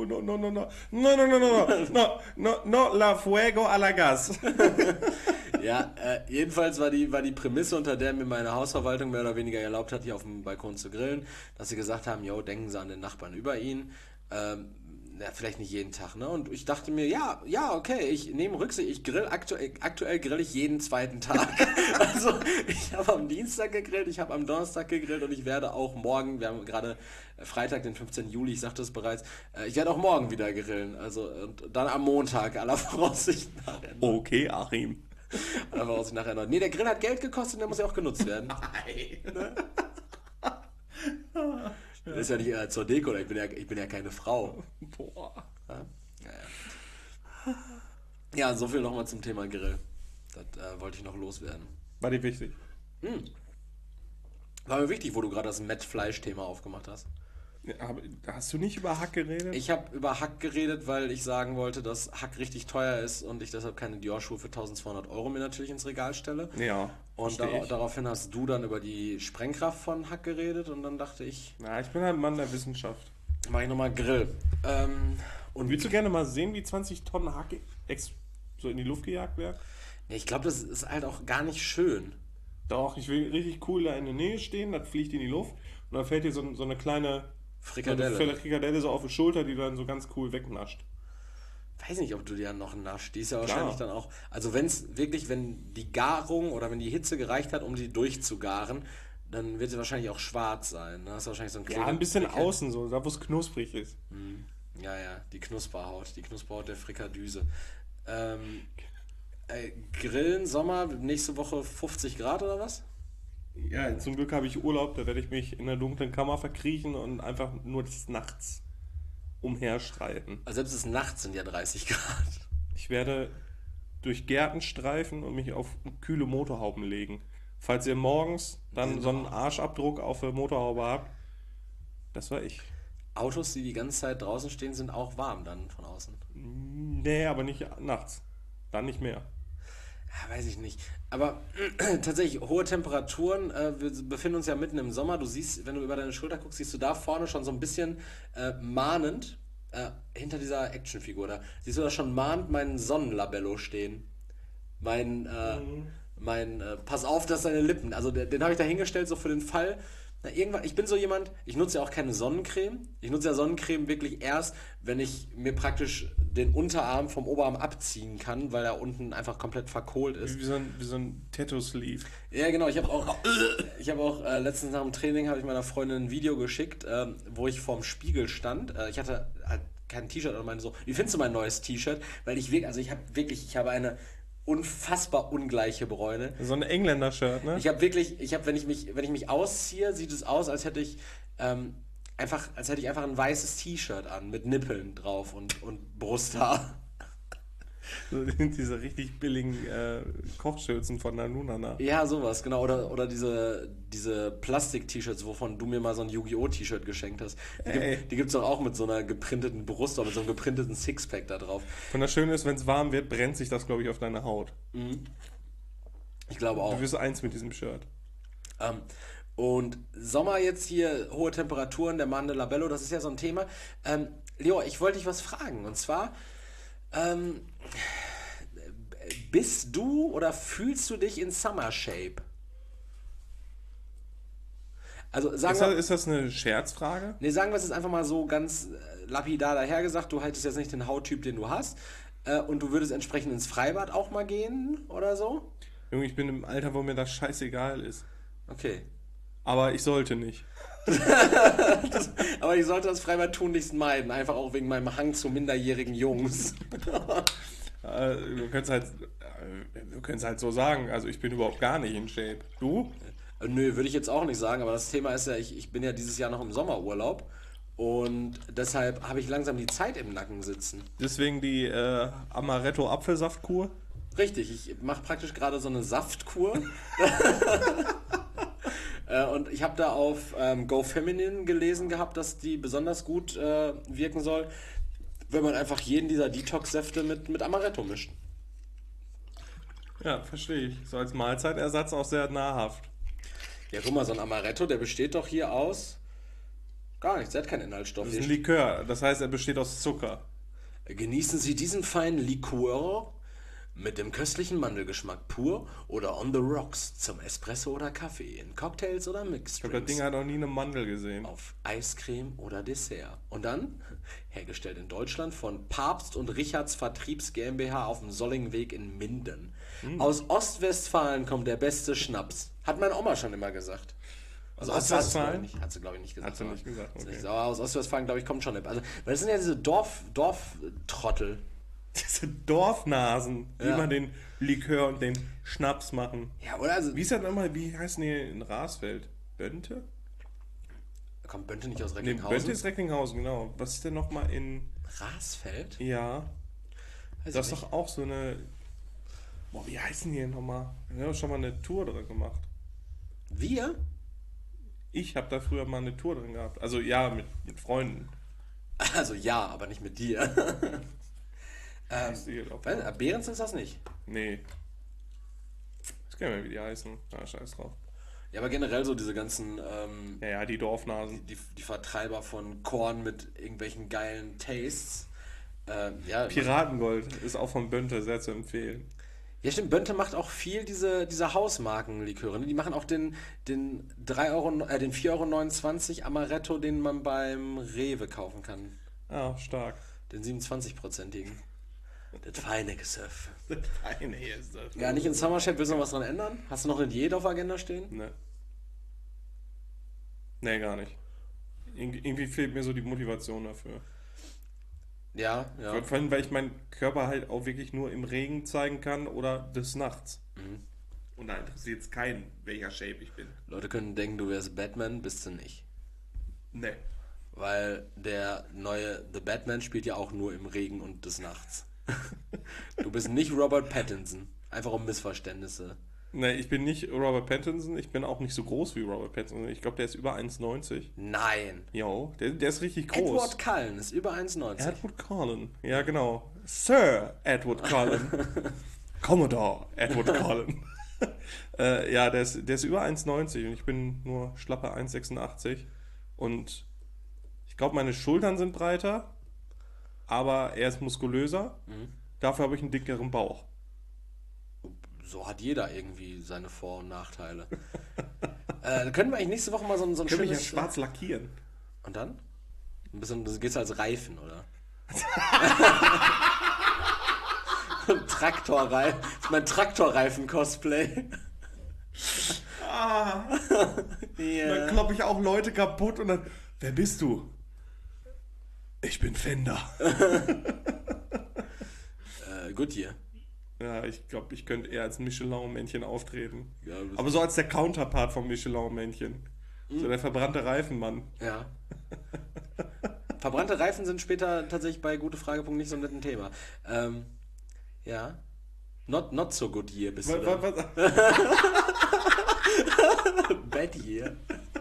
La Fuego a la Gas. Ja, jedenfalls war die Prämisse, unter der mir meine Hausverwaltung mehr oder weniger erlaubt hat, hier auf dem Balkon zu grillen, dass sie gesagt haben, jo, denken Sie an den Nachbarn über ihn. Ja, vielleicht nicht jeden Tag, ne? Und ich dachte mir, ja, okay, ich nehme Rücksicht, ich grill, aktuell grill ich jeden zweiten Tag. Also, ich habe am Dienstag gegrillt, ich habe am Donnerstag gegrillt und ich werde auch morgen, wir haben gerade Freitag, den 15. Juli, ich sagte es bereits, ich werde auch morgen wieder grillen. Also, und dann am Montag, aller Voraussicht nach. Okay, Achim. Aller Voraussicht nach erneut. Nee, der Grill hat Geld gekostet, der muss ja auch genutzt werden. Das ist ja nicht zur Deko, oder? Ich bin ja keine Frau. Boah. Ja, so viel nochmal zum Thema Grill. Das wollte ich noch loswerden. War dir wichtig? War mir wichtig, wo du gerade das Met-Fleisch-Thema aufgemacht hast. Ja, aber hast du nicht über Hack geredet? Ich habe über Hack geredet, weil ich sagen wollte, dass Hack richtig teuer ist und ich deshalb keine Dior-Schuhe für 1200 Euro mir natürlich ins Regal stelle. Ja. Und daraufhin hast du dann über die Sprengkraft von Hack geredet und dann dachte ich, Na, ich bin halt ein Mann der Wissenschaft. mach ich nochmal Grill. Und Willst du gerne mal sehen, wie 20 Tonnen Hack so in die Luft gejagt werden? nee, ich glaube, das ist halt auch gar nicht schön. Doch, ich will richtig cool da in der Nähe stehen, das fliegt in die Luft und dann fällt dir so eine kleine Frikadelle. Frikadelle so auf die Schulter, die du dann so ganz cool wegnascht. Weiß nicht, ob du die dann noch nascht. Die ist ja Klar. wahrscheinlich dann auch. Also wenn die Garung oder wenn die Hitze gereicht hat, um die durchzugaren, dann wird sie wahrscheinlich auch schwarz sein. Ne? Das ist wahrscheinlich so ein Ja, ein bisschen außen so, da wo es knusprig ist. Ja, die Knusperhaut der Frikadüse. Grillen, Sommer, nächste Woche 50 Grad oder was? Ja, zum Glück habe ich Urlaub, da werde ich mich in der dunklen Kammer verkriechen und einfach nur des Nachts umherschreiten. Also selbst des Nachts sind ja 30 Grad. Ich werde durch Gärten streifen und mich auf kühle Motorhauben legen. Falls ihr morgens dann so einen Arschabdruck auf der Motorhaube habt, das war ich. Autos, die ganze Zeit draußen stehen, sind auch warm dann von außen. Nee, aber nicht nachts. Dann nicht mehr. Ja, weiß ich nicht. Aber tatsächlich, hohe Temperaturen, wir befinden uns ja mitten im Sommer. Du siehst, wenn du über deine Schulter guckst, siehst du da vorne schon so ein bisschen mahnend hinter dieser Actionfigur. Da siehst du da schon mahnend meinen Sonnenlabello stehen. Mein pass auf, dass deine Lippen, also den habe ich da hingestellt, so für den Fall. Na, irgendwann, ich bin so jemand, ich nutze ja auch keine Sonnencreme. Ich nutze ja Sonnencreme wirklich erst, wenn ich mir praktisch den Unterarm vom Oberarm abziehen kann, weil er unten einfach komplett verkohlt ist. Wie so ein Tattoo-Sleeve. Ja, genau. Ich habe auch letztens nach dem Training habe ich meiner Freundin ein Video geschickt, wo ich vorm Spiegel stand. Ich hatte halt kein T-Shirt und meinte so, wie findest du mein neues T-Shirt? Weil ich habe eine unfassbar ungleiche Bräune. So ein Engländer-Shirt, ne? Wenn ich mich ausziehe, sieht es aus, als hätte ich einfach ein weißes T-Shirt an mit Nippeln drauf und Brusthaar. So diese richtig billigen Kochschürzen von Nanunana. Ja, sowas, genau. Oder diese Plastik-T-Shirts, wovon du mir mal so ein Yu-Gi-Oh! T-Shirt geschenkt hast. Die gibt's doch auch mit so einer geprinteten Brust oder mit so einem geprinteten Sixpack da drauf. Und das Schöne ist, wenn es warm wird, brennt sich das, glaube ich, auf deine Haut. Ich glaube auch. Du wirst eins mit diesem Shirt. Und Sommer jetzt hier, hohe Temperaturen, der Mann de Labello, das ist ja so ein Thema. Leo, ich wollte dich was fragen. Und zwar, bist du oder fühlst du dich in Summer Shape? Also Ist das eine Scherzfrage? Nee, sagen wir es jetzt einfach mal so ganz lapidar dahergesagt, du hättest jetzt nicht den Hauttyp, den du hast, und du würdest entsprechend ins Freibad auch mal gehen oder so? Junge, ich bin im Alter, wo mir das scheißegal ist. Okay. Aber ich sollte nicht. Aber ich sollte das Freibad tunlichst meiden, einfach auch wegen meinem Hang zu minderjährigen Jungs. Du könntest halt so sagen, also ich bin überhaupt gar nicht in Shape. Du? Nö, würde ich jetzt auch nicht sagen, aber das Thema ist ja, ich bin ja dieses Jahr noch im Sommerurlaub und deshalb habe ich langsam die Zeit im Nacken sitzen. Deswegen die Amaretto-Apfelsaftkur? Richtig, ich mache praktisch gerade so eine Saftkur. Und ich habe da auf Go Feminine gelesen gehabt, dass die besonders gut wirken soll. wenn man einfach jeden dieser Detox-Säfte mit Amaretto mischt. Ja, verstehe ich. So als Mahlzeitersatz auch sehr nahrhaft. Ja, guck mal, so ein Amaretto, der besteht doch hier aus gar nichts, der hat keinen Inhaltsstoff. Das ist ein Hier Likör, das heißt, er besteht aus Zucker. Genießen Sie diesen feinen Liqueur mit dem köstlichen Mandelgeschmack pur oder on the rocks zum Espresso oder Kaffee, in Cocktails oder Mixed Ich glaube, das Drinks, Ding hat noch nie eine Mandel gesehen. auf Eiscreme oder Dessert. Und dann, hergestellt in Deutschland von Papst und Richards Vertriebs GmbH auf dem Sollingweg in Minden. Aus Ostwestfalen kommt der beste Schnaps. Hat meine Oma schon immer gesagt. Also Ostwestfalen? Hat sie, glaube ich, nicht gesagt. Hat sie nicht gesagt, Hat sie okay. nicht, aber aus Ostwestfalen, glaube ich, kommt schon. Also, weil das sind ja diese Dorftrottel. Diese Dorfnasen, die Ja. immer den Likör und den Schnaps machen. Ja, oder? Also, Wie ist das nochmal, wie heißen die in Rasfeld? Bönte? kommt Bönte nicht aus Ne, Recklinghausen? Bönte ist Recklinghausen, genau. Was ist denn nochmal in... Rasfeld? Ja, Weiß das ich ist nicht. doch auch so eine... Boah, wie heißen die denn nochmal? Wir haben schon mal eine Tour drin gemacht. Wir? Ich habe da früher mal eine Tour drin gehabt. Also ja, mit Freunden. Also ja, aber nicht mit dir. Heißt die auch mal? Behrens ist das nicht. Nee. Ich kann nicht mehr, wie die heißen. Ah, scheiß drauf. Ja, aber generell so diese ganzen Ja, die Dorfnasen. die Vertreiber von Korn mit irgendwelchen geilen Tastes. Ja, Piratengold ist auch von Bönte sehr zu empfehlen. ja, stimmt. Bönte macht auch viel diese Hausmarkenliköre. Ne? Die machen auch den 4,29 € Amaretto, den man beim Rewe kaufen kann. Ah, stark. Den 27-prozentigen. Das feine Gesöff. Eine hier ist das. Ja, nicht in Summershape. Willst du noch was dran ändern? Hast du noch eine Diät auf Agenda stehen? Ne. Nee, gar nicht. Irgendwie fehlt mir so die Motivation dafür. Ja, ja. Vor allem, weil ich meinen Körper halt auch wirklich nur im Regen zeigen kann oder des Nachts. Und da interessiert es keinen, welcher Shape ich bin. Leute können denken, du wärst Batman, bist du nicht. Ne. Weil der neue The Batman spielt ja auch nur im Regen und des Nachts. Du bist nicht Robert Pattinson. Einfach um Missverständnisse. Ne, ich bin nicht Robert Pattinson. Ich bin auch nicht so groß wie Robert Pattinson. Ich glaube, der ist über 1,90. Nein. Jo, der ist richtig groß. Edward Cullen ist über 1,90. Edward Cullen. Ja, genau. Sir Edward Cullen. Commodore Edward Cullen. Ja, der ist über 1,90 und ich bin nur schlappe 1,86. Und ich glaube, meine Schultern sind breiter, aber er ist muskulöser. Dafür habe ich einen dickeren Bauch. So hat jeder irgendwie seine Vor- und Nachteile. Können wir eigentlich nächste Woche mal so ein Ich kann mich ja schönes... schwarz lackieren. Und dann? Ein bisschen, das geht's als Reifen, oder? Traktorreifen. Das ist mein Traktorreifen-Cosplay. Dann kloppe ich auch Leute kaputt und dann, wer bist du? Ich bin Fender. Goodyear. Ja, ich glaube, ich könnte eher als Michelin-Männchen auftreten. Ja, du bist- Aber so als der Counterpart vom Michelin-Männchen. So der verbrannte Reifenmann. Ja. Verbrannte Reifen sind später tatsächlich bei Gute Frage. Nicht so ein Thema. Ja. Not so good year bist du dann. Bad year.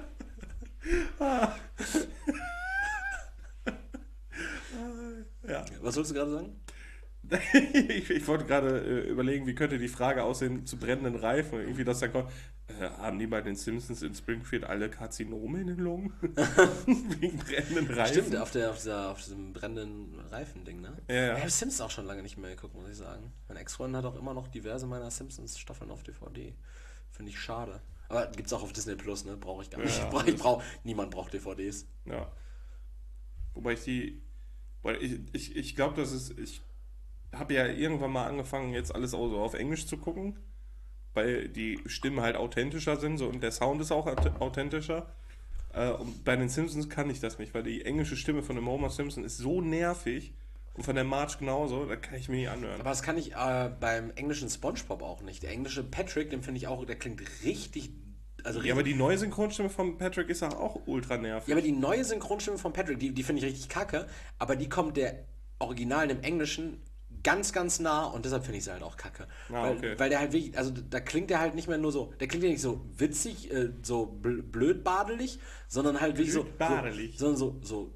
Ja. Was wolltest du gerade sagen? Ich wollte gerade überlegen, wie könnte die Frage aussehen zu brennenden Reifen. Irgendwie, dass dann kommt, haben die bei den Simpsons in Springfield alle Karzinome in den Lungen? Wegen brennenden Reifen? Stimmt, auf diesem brennenden Reifen-Ding, ne? Ja. Ich habe Simpsons auch schon lange nicht mehr geguckt, muss ich sagen. Meine Ex-Freundin hat auch immer noch diverse meiner Simpsons-Staffeln auf DVD. Finde ich schade. Aber gibt's auch auf Disney Plus, ne? Brauche ich gar nicht. Ja, Niemand braucht DVDs. Ja. Wobei ich glaube, ich habe ja irgendwann mal angefangen, jetzt alles auch so auf Englisch zu gucken, weil die Stimmen halt authentischer sind so, und der Sound ist auch authentischer. Und bei den Simpsons kann ich das nicht, weil die englische Stimme von dem Homer Simpson ist so nervig und von der Marge genauso, da kann ich mir nicht anhören. Aber das kann ich beim englischen SpongeBob auch nicht. Der englische Patrick, den finde ich auch, der klingt richtig. Also Ja, aber die neue Synchronstimme von Patrick ist auch ultra nervig. Ja, aber die neue Synchronstimme von Patrick, die finde ich richtig kacke, aber die kommt der Original im Englischen ganz, ganz nah und deshalb finde ich sie halt auch kacke. Okay. Weil der halt wirklich, also da klingt der halt nicht mehr nur so, der klingt ja nicht so witzig, so blödbadelig, sondern halt wirklich Blödbadelig. sondern so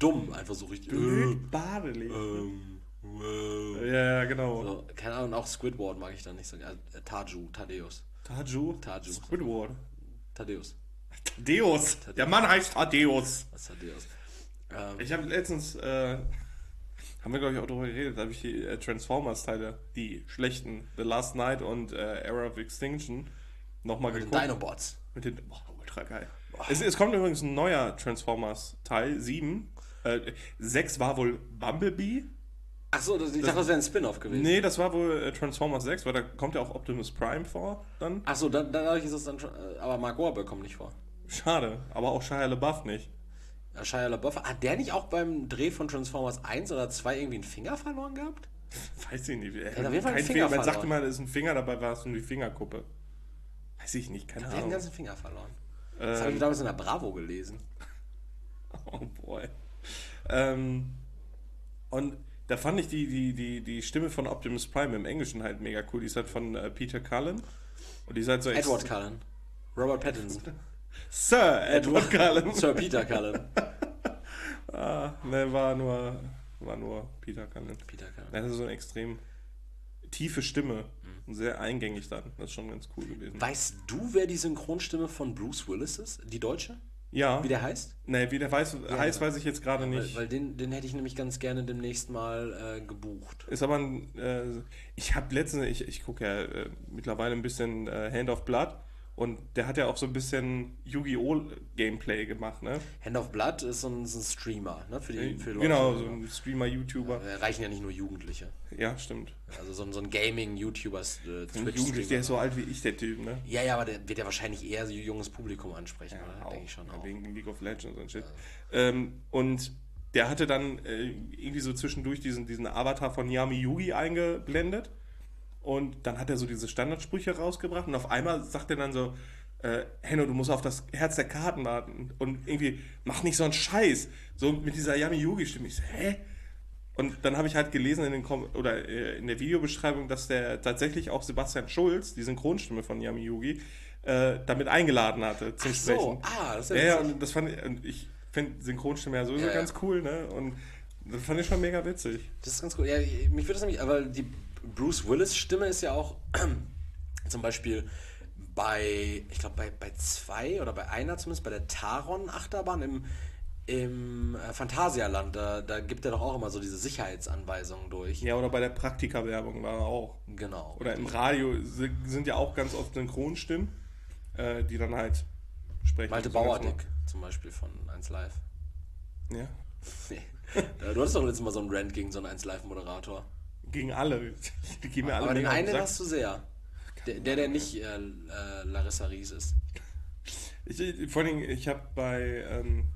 dumm, einfach so richtig. Blöd badelig. Wow. Ja, genau. So, keine Ahnung, auch Squidward mag ich da nicht so. Thaddeus. Taju? Taju. Squidward. Thaddeus. Thaddeus. Der Mann heißt Thaddeus. Was Thaddeus? Ich habe letztens, haben wir glaube ich auch darüber geredet, da habe ich die Transformers-Teile, die schlechten, The Last Night und Era of Extinction, nochmal geguckt. Dinobots. Mit den, ultra geil. Es kommt übrigens ein neuer Transformers-Teil, 7. 6 war wohl Bumblebee. Achso, ich dachte, das wäre ein Spin-off gewesen. Nee, das war wohl Transformers 6, weil da kommt ja auch Optimus Prime vor dann. Achso, dadurch ist es dann schon. Aber Mark Wahlberg kommt nicht vor. Schade, aber auch Shia LaBeouf nicht. Shia LaBeouf, hat der nicht auch beim Dreh von Transformers 1 oder 2 irgendwie einen Finger verloren gehabt? Weiß ich nicht. hat auf jeden Fall einen Finger Man verloren. sagte mal, da ist ein Finger, dabei war es nur die Fingerkuppe. Weiß ich nicht, keine Der hat den Ahnung. ganzen Finger verloren. Das habe ich damals in der Bravo gelesen. Oh boy. Und da fand ich die Stimme von Optimus Prime im Englischen halt mega cool. Die ist halt von Peter Cullen. Und die ist halt so Edward Cullen. Robert Pattinson. Sir Edward Cullen. Sir Peter Cullen. Ne, war nur Peter Cullen. Peter Cullen. Er hatte so eine extrem tiefe Stimme. Und sehr eingängig dann. Das ist schon ganz cool gewesen. Weißt du, wer die Synchronstimme von Bruce Willis ist? Die deutsche? Ja. Wie der heißt? Ne, wie der heißt, weiß ich jetzt gerade nicht. Weil den hätte ich nämlich ganz gerne demnächst mal gebucht. Ist aber ein, ich habe letztens, ich gucke ja mittlerweile ein bisschen Hand of Blood und der hat ja auch so ein bisschen Yu-Gi-Oh! Gameplay gemacht, ne? Hand of Blood ist so ein Streamer, ne? Für Leute. Genau, so ein Streamer, YouTuber. Reichen ja nicht nur Jugendliche. Ja, stimmt. Also so ein Gaming-YouTuber, Jugendlich, der ist so alt wie ich, der Typ, ne? Ja, aber der wird ja wahrscheinlich eher so junges Publikum ansprechen, oder? Denke ich schon auch. Wegen League of Legends und shit. Und der hatte dann irgendwie so zwischendurch diesen Avatar von Yami Yugi eingeblendet. Und dann hat er so diese Standardsprüche rausgebracht und auf einmal sagt er dann so, Henno, du musst auf das Herz der Karten warten und irgendwie, mach nicht so einen Scheiß. So mit dieser Yami Yugi-Stimme. Ich so, hä? Und dann habe ich halt gelesen in der Videobeschreibung, dass der tatsächlich auch Sebastian Schulz, die Synchronstimme von Yami Yugi, damit eingeladen hatte zum Sprechen. Das ist ja, und das ich finde Synchronstimme ja sowieso ganz cool, ne? Und das fand ich schon mega witzig. Das ist ganz cool. Ja, mich würde das nämlich, aber die Bruce Willis Stimme ist ja auch zum Beispiel ich glaube bei 2 oder bei einer zumindest, bei der Taron-Achterbahn im Phantasialand, da gibt er doch auch immer so diese Sicherheitsanweisungen durch. Ja, oder bei der Praktika-Werbung war er auch. Genau. Oder im Radio sind ja auch ganz oft Synchronstimmen, die dann halt sprechen. Malte Bauerdick zum Beispiel von 1 Live. Ja. Nee. Du hattest doch letztes Mal so einen Rant gegen so einen 1 Live-Moderator. Gegen alle. Die gehen mir alle aber den mega auf den einen Sack. hast du sehr. Der nicht Larissa Ries ist. Vor allem, ich habe bei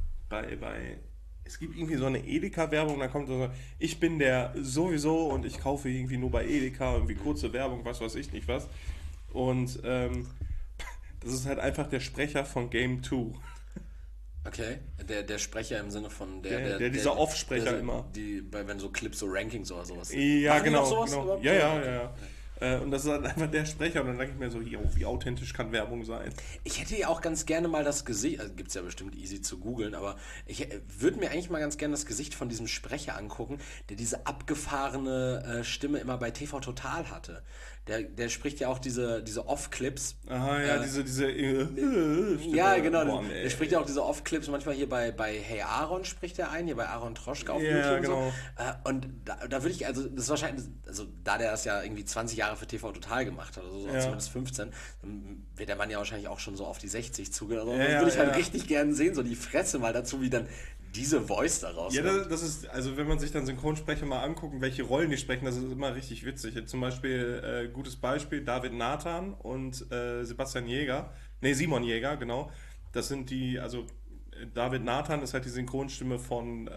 es gibt irgendwie so eine Edeka-Werbung, da kommt so, ich bin der sowieso und ich kaufe irgendwie nur bei Edeka, irgendwie kurze Werbung, was weiß ich nicht was. Und das ist halt einfach der Sprecher von Game 2. Okay, der Sprecher im Sinne von dieser Off-Sprecher immer. Wenn so Clips, so Rankings oder sowas. Ja, Machen die genau. noch sowas genau. überhaupt? Ja. Und das ist halt einfach der Sprecher und dann denke ich mir so, wie authentisch kann Werbung sein? Ich hätte ja auch ganz gerne mal das Gesicht, also gibt es ja bestimmt easy zu googeln, aber ich würde mir eigentlich mal ganz gerne das Gesicht von diesem Sprecher angucken, der diese abgefahrene Stimme immer bei TV Total hatte. Der spricht ja auch diese Off-Clips. Aha, ja, diese ja, genau. Boah, der spricht ja auch diese Off-Clips, manchmal hier bei Hey Aaron spricht er ein, hier bei Aaron Troschka auf Ja, YouTube genau. und so. Und da würde ich, also das ist wahrscheinlich, also da der das ja irgendwie 20 Jahre für TV Total gemacht hat, also so, zumindest 15, dann wird der Mann ja wahrscheinlich auch schon so auf die 60 zugehen. Also das würde ich halt richtig gerne sehen, so die Fresse mal dazu, wie dann diese Voice daraus. Ja, das ist, also wenn man sich dann Synchronsprecher mal angucken, welche Rollen die sprechen, das ist immer richtig witzig. Jetzt zum Beispiel, gutes Beispiel, David Nathan und Simon Jäger, genau. Das sind die, also David Nathan ist halt die Synchronstimme von,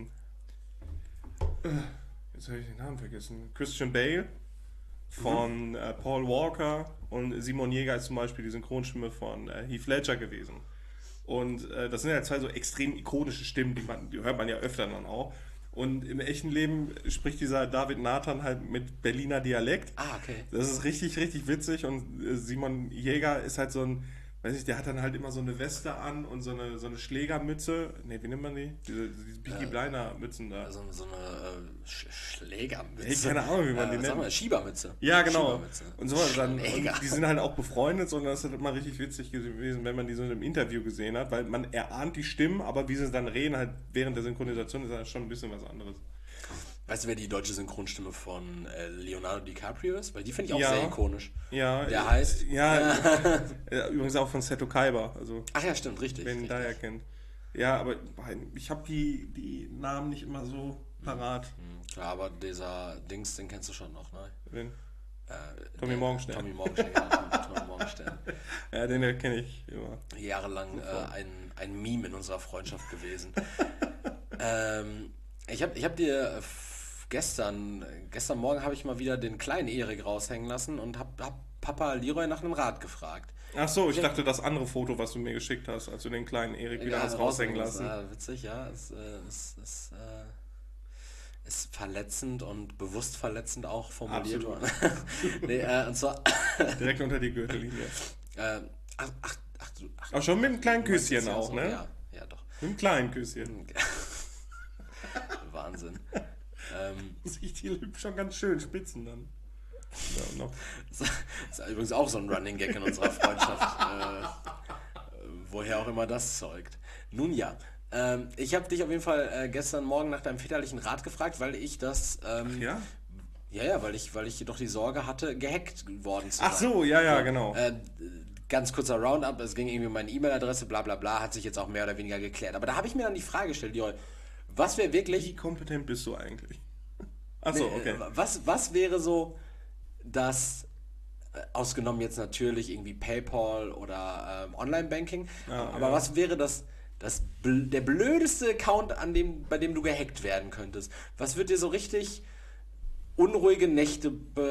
jetzt habe ich den Namen vergessen, Christian Bale, von Paul Walker, und Simon Jäger ist zum Beispiel die Synchronstimme von Heath Ledger gewesen. Und das sind ja 2 so extrem ikonische Stimmen, die hört man ja öfter dann auch. Und im echten Leben spricht dieser David Nathan halt mit Berliner Dialekt. Ah, okay. Das ist richtig, richtig witzig. Und Simon Jäger ist halt so ein weiß ich, der hat dann halt immer so eine Weste an und so eine Schlägermütze. Ne, wie nennt man die? Diese Peaky Blinder Mützen da. So eine Schlägermütze. Hey, keine Ahnung, wie man die nennt. Sag mal, Schiebermütze. Ja, genau. Schiebermütze. Und so dann, und die sind halt auch befreundet, und das ist halt immer richtig witzig gewesen, wenn man die so in einem Interview gesehen hat, weil man erahnt die Stimmen, aber wie sie dann reden, halt während der Synchronisation, ist halt schon ein bisschen was anderes. Weißt du, wer die deutsche Synchronstimme von Leonardo DiCaprio ist? Weil die finde ich auch Ja. sehr ikonisch. Ja. Der heißt... Ja, übrigens auch von Seto Kaiba, also Ach ja, stimmt, richtig. wen da erkennt. Ja, aber ich habe die Namen nicht immer so parat. Klar, aber dieser Dings, den kennst du schon noch, ne? Wen? Tommy Morgenstern. Tommy Morgenstern, ja, Tommy Morgenstern. Ja, den kenne ich immer. Jahrelang ein Meme in unserer Freundschaft gewesen. Ich hab dir gestern Morgen habe ich mal wieder den kleinen Erik raushängen lassen und hab Papa Leroy nach einem Rad gefragt. Ach so, ich dachte das andere Foto, was du mir geschickt hast, als du den kleinen Erik wieder hast raushängen lassen. Witzig, ja. Es ist verletzend und bewusst verletzend auch formuliert worden. Nee, und zwar... Direkt unter die Gürtellinie. Ach, Aber schon mit einem kleinen Küsschen auch, so, ne? Ja, doch. Mit einem kleinen Küsschen. Wahnsinn. Sich die Lippen schon ganz schön spitzen dann. Ja, noch. Das ist übrigens auch so ein Running Gag in unserer Freundschaft. Woher auch immer das zeugt. Nun ja, ich habe dich auf jeden Fall gestern Morgen nach deinem väterlichen Rat gefragt, weil ich das... Ja? Ja, weil ich doch die Sorge hatte, gehackt worden zu sein. Ach so, ja, genau. Ganz kurzer Roundup, es ging irgendwie um meine E-Mail-Adresse, bla bla bla, hat sich jetzt auch mehr oder weniger geklärt. Aber da habe ich mir dann die Frage gestellt, Joel, was wäre wirklich... Wie kompetent bist du eigentlich? Ach so, okay. Was wäre so das, ausgenommen jetzt natürlich irgendwie PayPal oder Online-Banking, aber was wäre der blödeste Account, bei dem du gehackt werden könntest? Was wird dir so richtig unruhige Nächte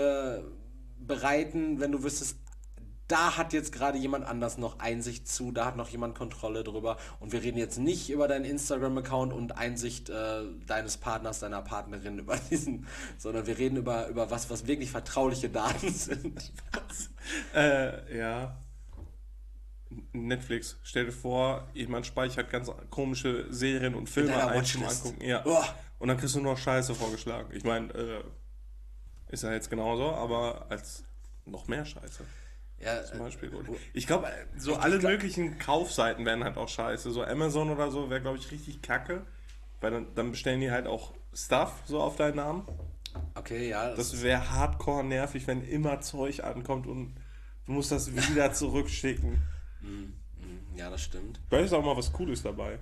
bereiten, wenn du wüsstest, da hat jetzt gerade jemand anders noch Einsicht zu, da hat noch jemand Kontrolle drüber, und wir reden jetzt nicht über deinen Instagram-Account und Einsicht deines Partners, deiner Partnerin über diesen, sondern wir reden über was wirklich vertrauliche Daten sind. Ja. Netflix. Stell dir vor, jemand speichert ganz komische Serien und Filme ein zum Angucken. Ja. Oh. Und dann kriegst du nur Scheiße vorgeschlagen. Ich meine, ist ja jetzt genauso, aber als noch mehr Scheiße. Ja, zum Beispiel. Ich glaube, so alle möglichen Kaufseiten wären halt auch scheiße. So Amazon oder so wäre, glaube ich, richtig kacke. Weil dann bestellen die halt auch Stuff so auf deinen Namen. Okay, ja. Das wäre hardcore nervig, wenn immer Zeug ankommt und du musst das wieder zurückschicken. Ja, das stimmt. Vielleicht ist auch mal was Cooles dabei.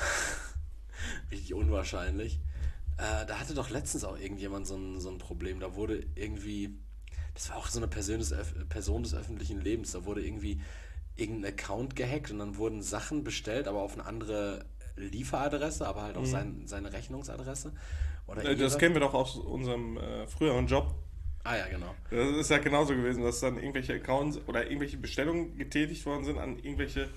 Richtig unwahrscheinlich. Da hatte doch letztens auch irgendjemand so ein Problem. Da wurde irgendwie... Das war auch so eine Person des öffentlichen Lebens. Da wurde irgendwie irgendein Account gehackt und dann wurden Sachen bestellt, aber auf eine andere Lieferadresse, aber halt auf seine Rechnungsadresse. Oder das kennen wir doch aus unserem früheren Job. Ah ja, genau. Das ist ja genauso gewesen, dass dann irgendwelche Accounts oder irgendwelche Bestellungen getätigt worden sind an irgendwelche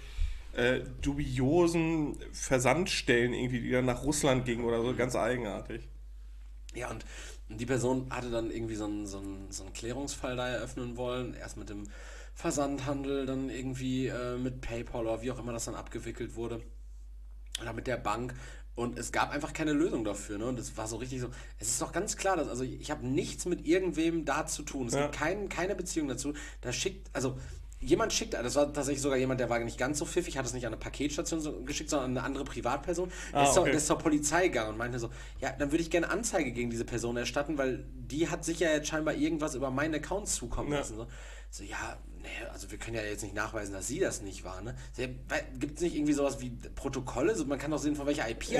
dubiosen Versandstellen, irgendwie, die dann nach Russland gingen oder so, ganz eigenartig. Ja, und die Person hatte dann irgendwie so einen Klärungsfall da eröffnen wollen. Erst mit dem Versandhandel, dann irgendwie mit PayPal oder wie auch immer das dann abgewickelt wurde. Oder mit der Bank. Und es gab einfach keine Lösung dafür. Ne? Und es war so richtig so. Es ist doch ganz klar, dass ich habe nichts mit irgendwem da zu tun. Es gibt keine Beziehung dazu. Jemand schickt, das war tatsächlich sogar jemand, der war nicht ganz so pfiffig, hat es nicht an eine Paketstation geschickt, sondern an eine andere Privatperson. Der ist zur Polizei gegangen und meinte so, ja, dann würde ich gerne Anzeige gegen diese Person erstatten, weil die hat sich ja jetzt scheinbar irgendwas über meinen Account zukommen lassen. So, ja, nee, also wir können ja jetzt nicht nachweisen, dass sie das nicht war. Ne? Gibt es nicht irgendwie sowas wie Protokolle? So, man kann doch sehen, von welcher IP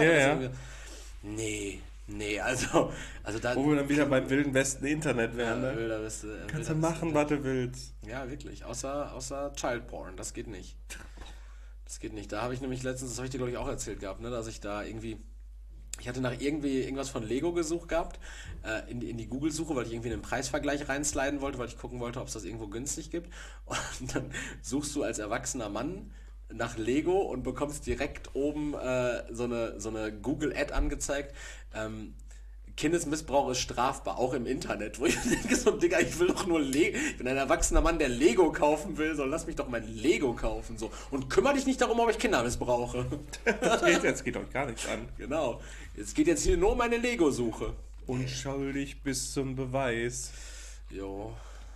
Nee, also da... Wo wir dann wieder beim Wilden Westen Internet wären, ne? Wilder Westen, kannst du machen, was du willst. Ja, wirklich. Außer Child Porn, das geht nicht. Das geht nicht. Da habe ich nämlich letztens, das habe ich dir, glaube ich, auch erzählt gehabt, ne? Dass ich da irgendwie... Ich hatte nach irgendwas von Lego gesucht gehabt, in die Google-Suche, weil ich irgendwie einen Preisvergleich reinsliden wollte, weil ich gucken wollte, ob es das irgendwo günstig gibt. Und dann suchst du als erwachsener Mann nach Lego und bekommst direkt oben so eine Google-Ad angezeigt. Kindesmissbrauch ist strafbar, auch im Internet, wo ich denke, so, Digga, ich will doch nur Lego. Ich bin ein erwachsener Mann, der Lego kaufen will, so lass mich doch mein Lego kaufen. So. Und kümmere dich nicht darum, ob ich Kinder missbrauche. Das geht euch gar nichts an. Genau. Es geht jetzt hier nur um meine Lego-Suche. Unschuldig bis zum Beweis. Jo.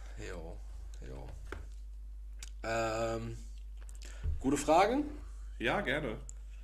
Gute Fragen? Ja, gerne.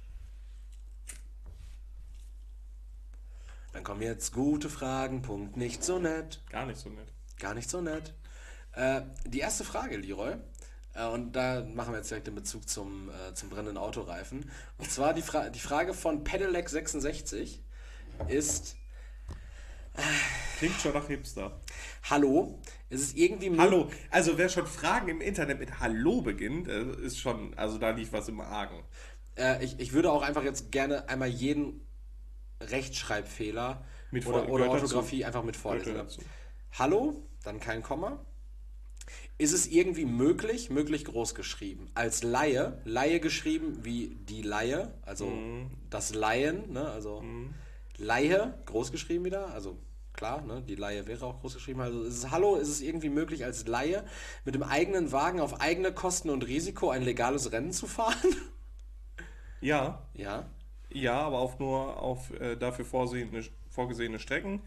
Dann kommen jetzt gute Fragen, Punkt, nicht so nett. Gar nicht so nett. Gar nicht so nett. Die erste Frage, Leroy, und da machen wir jetzt direkt den Bezug zum brennenden Autoreifen. Und zwar die Frage von Pedelec66 ist... Klingt schon nach Hipster. Hallo, ist es irgendwie... Hallo, also wer schon Fragen im Internet mit Hallo beginnt, ist schon, also da liegt was im Argen. Ich würde auch einfach jetzt gerne einmal jeden Rechtschreibfehler oder Orthographie einfach mit vorlesen. Hallo, dann kein Komma. Ist es irgendwie möglich groß geschrieben, als Laie geschrieben wie die Laie, also das Laien, ne, also Laie, groß geschrieben wieder, also klar, ne, die Laie wäre auch groß geschrieben, also ist es irgendwie möglich, als Laie mit dem eigenen Wagen auf eigene Kosten und Risiko ein legales Rennen zu fahren? Ja. Ja. Ja, aber auch nur auf dafür vorgesehene Strecken.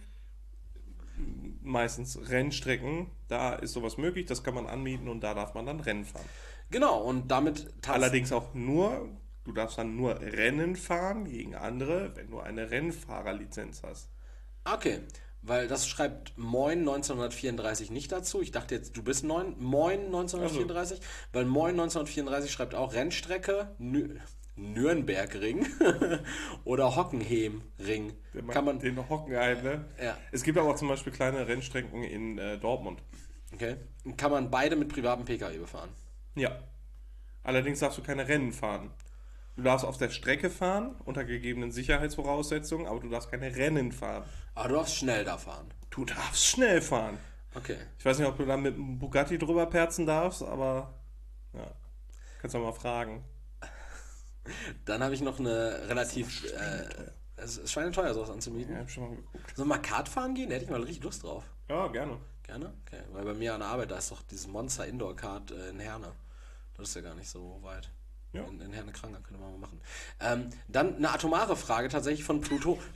Meistens Rennstrecken, da ist sowas möglich, das kann man anmieten und da darf man dann Rennen fahren. Genau, und damit... Allerdings auch nur, du darfst dann nur Rennen fahren gegen andere, wenn du eine Rennfahrerlizenz hast. Okay, weil das schreibt Moin 1934 nicht dazu. Ich dachte jetzt, du bist Moin 1934, weil Moin 1934 schreibt auch Rennstrecke, Nürnbergring oder Hockenheimring. Den Hockenheim, ne? Ja. Es gibt aber auch zum Beispiel kleine Rennstrecken in Dortmund. Okay. Kann man beide mit privatem PKW befahren? Ja. Allerdings darfst du keine Rennen fahren. Du darfst auf der Strecke fahren, unter gegebenen Sicherheitsvoraussetzungen, aber du darfst keine Rennen fahren. Aber du darfst schnell da fahren. Du darfst schnell fahren. Okay. Ich weiß nicht, ob du da mit einem Bugatti drüber perzen darfst, aber ja. Kannst du mal fragen. Dann habe ich noch eine relativ... es ist schweineteuer, sowas anzumieten. Ja, hab schon mal geguckt. Sollen wir mal Kart fahren gehen? Da hätte ich mal richtig Lust drauf. Ja, gerne. Gerne? Okay. Weil bei mir an der Arbeit, da ist doch dieses Monster Indoor Kart in Herne. Das ist ja gar nicht so weit. Ja. In Herne-Kranger könnte man mal machen. Dann eine atomare Frage tatsächlich von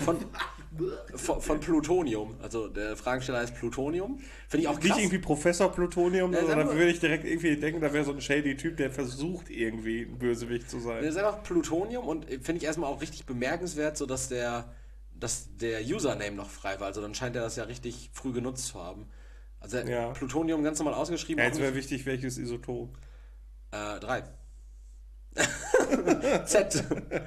Plutonium. Also der Fragensteller heißt Plutonium. Finde ich auch krass. Nicht irgendwie Professor Plutonium, Ja, oder würde ich direkt irgendwie denken, da wäre so ein shady Typ, der versucht irgendwie ein Bösewicht zu sein. Der ist einfach Plutonium und finde ich erstmal auch richtig bemerkenswert, so dass der Username noch frei war. Also dann scheint er das ja richtig früh genutzt zu haben. Also Ja. Plutonium ganz normal ausgeschrieben. Ja, jetzt wäre wichtig, welches Isotop. 3. Z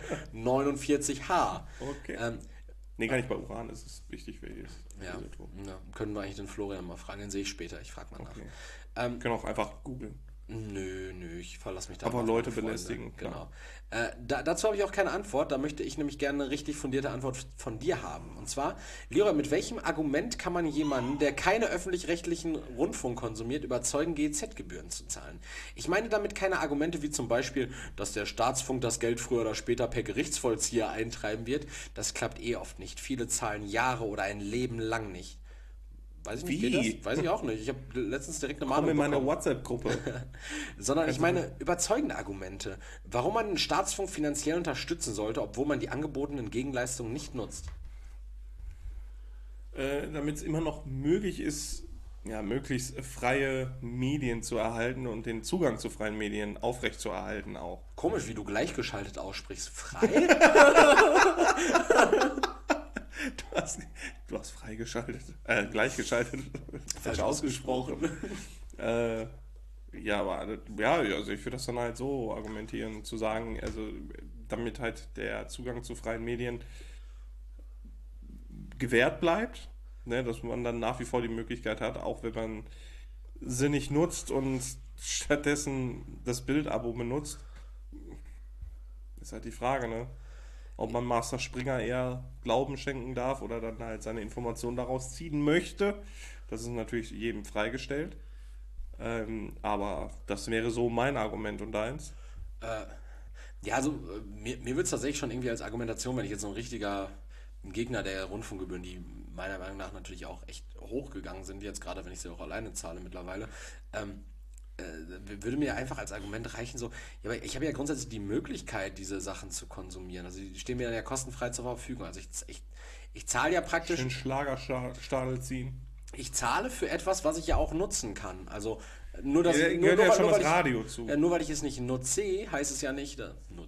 49H. Okay. Nee, gar nicht bei Uran, ist es wichtig, welches Isotop. Ja, können wir eigentlich den Florian mal fragen, den sehe ich später, ich frage mal nach. Okay. Wir können auch einfach googeln. Nö, ich verlasse mich da Aber auf Leute meine Freunde. belästigen, klar. Genau. Dazu habe ich auch keine Antwort, da möchte ich nämlich gerne eine richtig fundierte Antwort von dir haben. Und zwar, Leroy, mit welchem Argument kann man jemanden, der keine öffentlich-rechtlichen Rundfunk konsumiert, überzeugen, GEZ-Gebühren zu zahlen? Ich meine damit keine Argumente wie zum Beispiel, dass der Staatsfunk das Geld früher oder später per Gerichtsvollzieher eintreiben wird. Das klappt oft nicht. Viele zahlen Jahre oder ein Leben lang nicht. Weiß ich nicht, Wie? geht das? Weiß ich auch nicht. Ich habe letztens direkt eine Komm Mahnung in meine bekommen. WhatsApp-Gruppe. Sondern ich meine überzeugende Argumente, warum man den Staatsfunk finanziell unterstützen sollte, obwohl man die angebotenen Gegenleistungen nicht nutzt. Damit es immer noch möglich ist, ja, möglichst freie Medien zu erhalten und den Zugang zu freien Medien aufrechtzuerhalten auch. Komisch, wie du gleichgeschaltet aussprichst. Frei? Du hast freigeschaltet, gleichgeschaltet, falsch ausgesprochen. Ja, aber ja, also ich würde das dann halt so argumentieren, zu sagen, also damit halt der Zugang zu freien Medien gewährt bleibt, ne, dass man dann nach wie vor die Möglichkeit hat, auch wenn man sie nicht nutzt und stattdessen das Bildabo benutzt, ist halt die Frage, ne? Ob man Master Springer eher Glauben schenken darf oder dann halt seine Informationen daraus ziehen möchte. Das ist natürlich jedem freigestellt. Aber das wäre so mein Argument und deins. Ja, also mir wird es tatsächlich schon irgendwie als Argumentation, wenn ich jetzt so ein richtiger ein Gegner der Rundfunkgebühren, die meiner Meinung nach natürlich auch echt hochgegangen sind, jetzt gerade wenn ich sie auch alleine zahle mittlerweile, würde mir einfach als Argument reichen, so, ja, aber ich habe ja grundsätzlich die Möglichkeit, diese Sachen zu konsumieren. Also die stehen mir dann ja kostenfrei zur Verfügung. Also ich zahle ja praktisch. Schön Schlagerstadel ziehen. Ich zahle für etwas, was ich ja auch nutzen kann. Also nur das Gehört ja schon das Radio zu. Ja, nur weil ich es nicht nutze, heißt es ja nicht,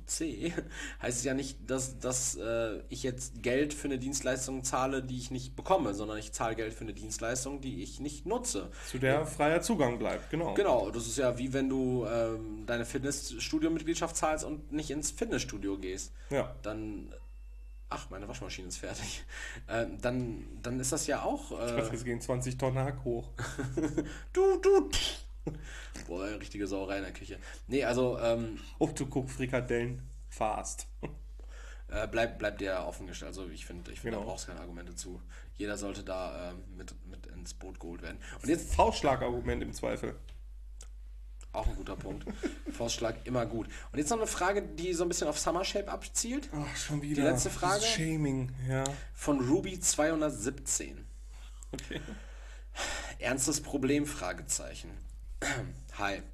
dass ich jetzt Geld für eine Dienstleistung zahle, die ich nicht bekomme, sondern ich zahle Geld für eine Dienstleistung, die ich nicht nutze. Zu der freier Zugang bleibt, genau. Genau, das ist ja wie wenn du deine Fitnessstudio-Mitgliedschaft zahlst und nicht ins Fitnessstudio gehst. Ja. Dann, ach, meine Waschmaschine ist fertig. Dann ist das ja auch... Ich dachte, es gehen 20 Tonnen Hack hoch. Du. Boah, richtige Sauerei in der Küche. Nee, also... Du guckst Frikadellen fast. Bleibt dir offen gestellt. Also ich finde, Genau. da brauchst du keine Argumente zu. Jeder sollte da mit ins Boot geholt werden. Und jetzt Faustschlagargument im Zweifel. auch ein guter Punkt. Faustschlag immer gut. Und jetzt noch eine Frage, die so ein bisschen auf Summer Shape abzielt. Ach, schon wieder. Die letzte Frage. Das Shaming, ja. Von Ruby 217. Okay. Ernstes Problem? Fragezeichen. Hi.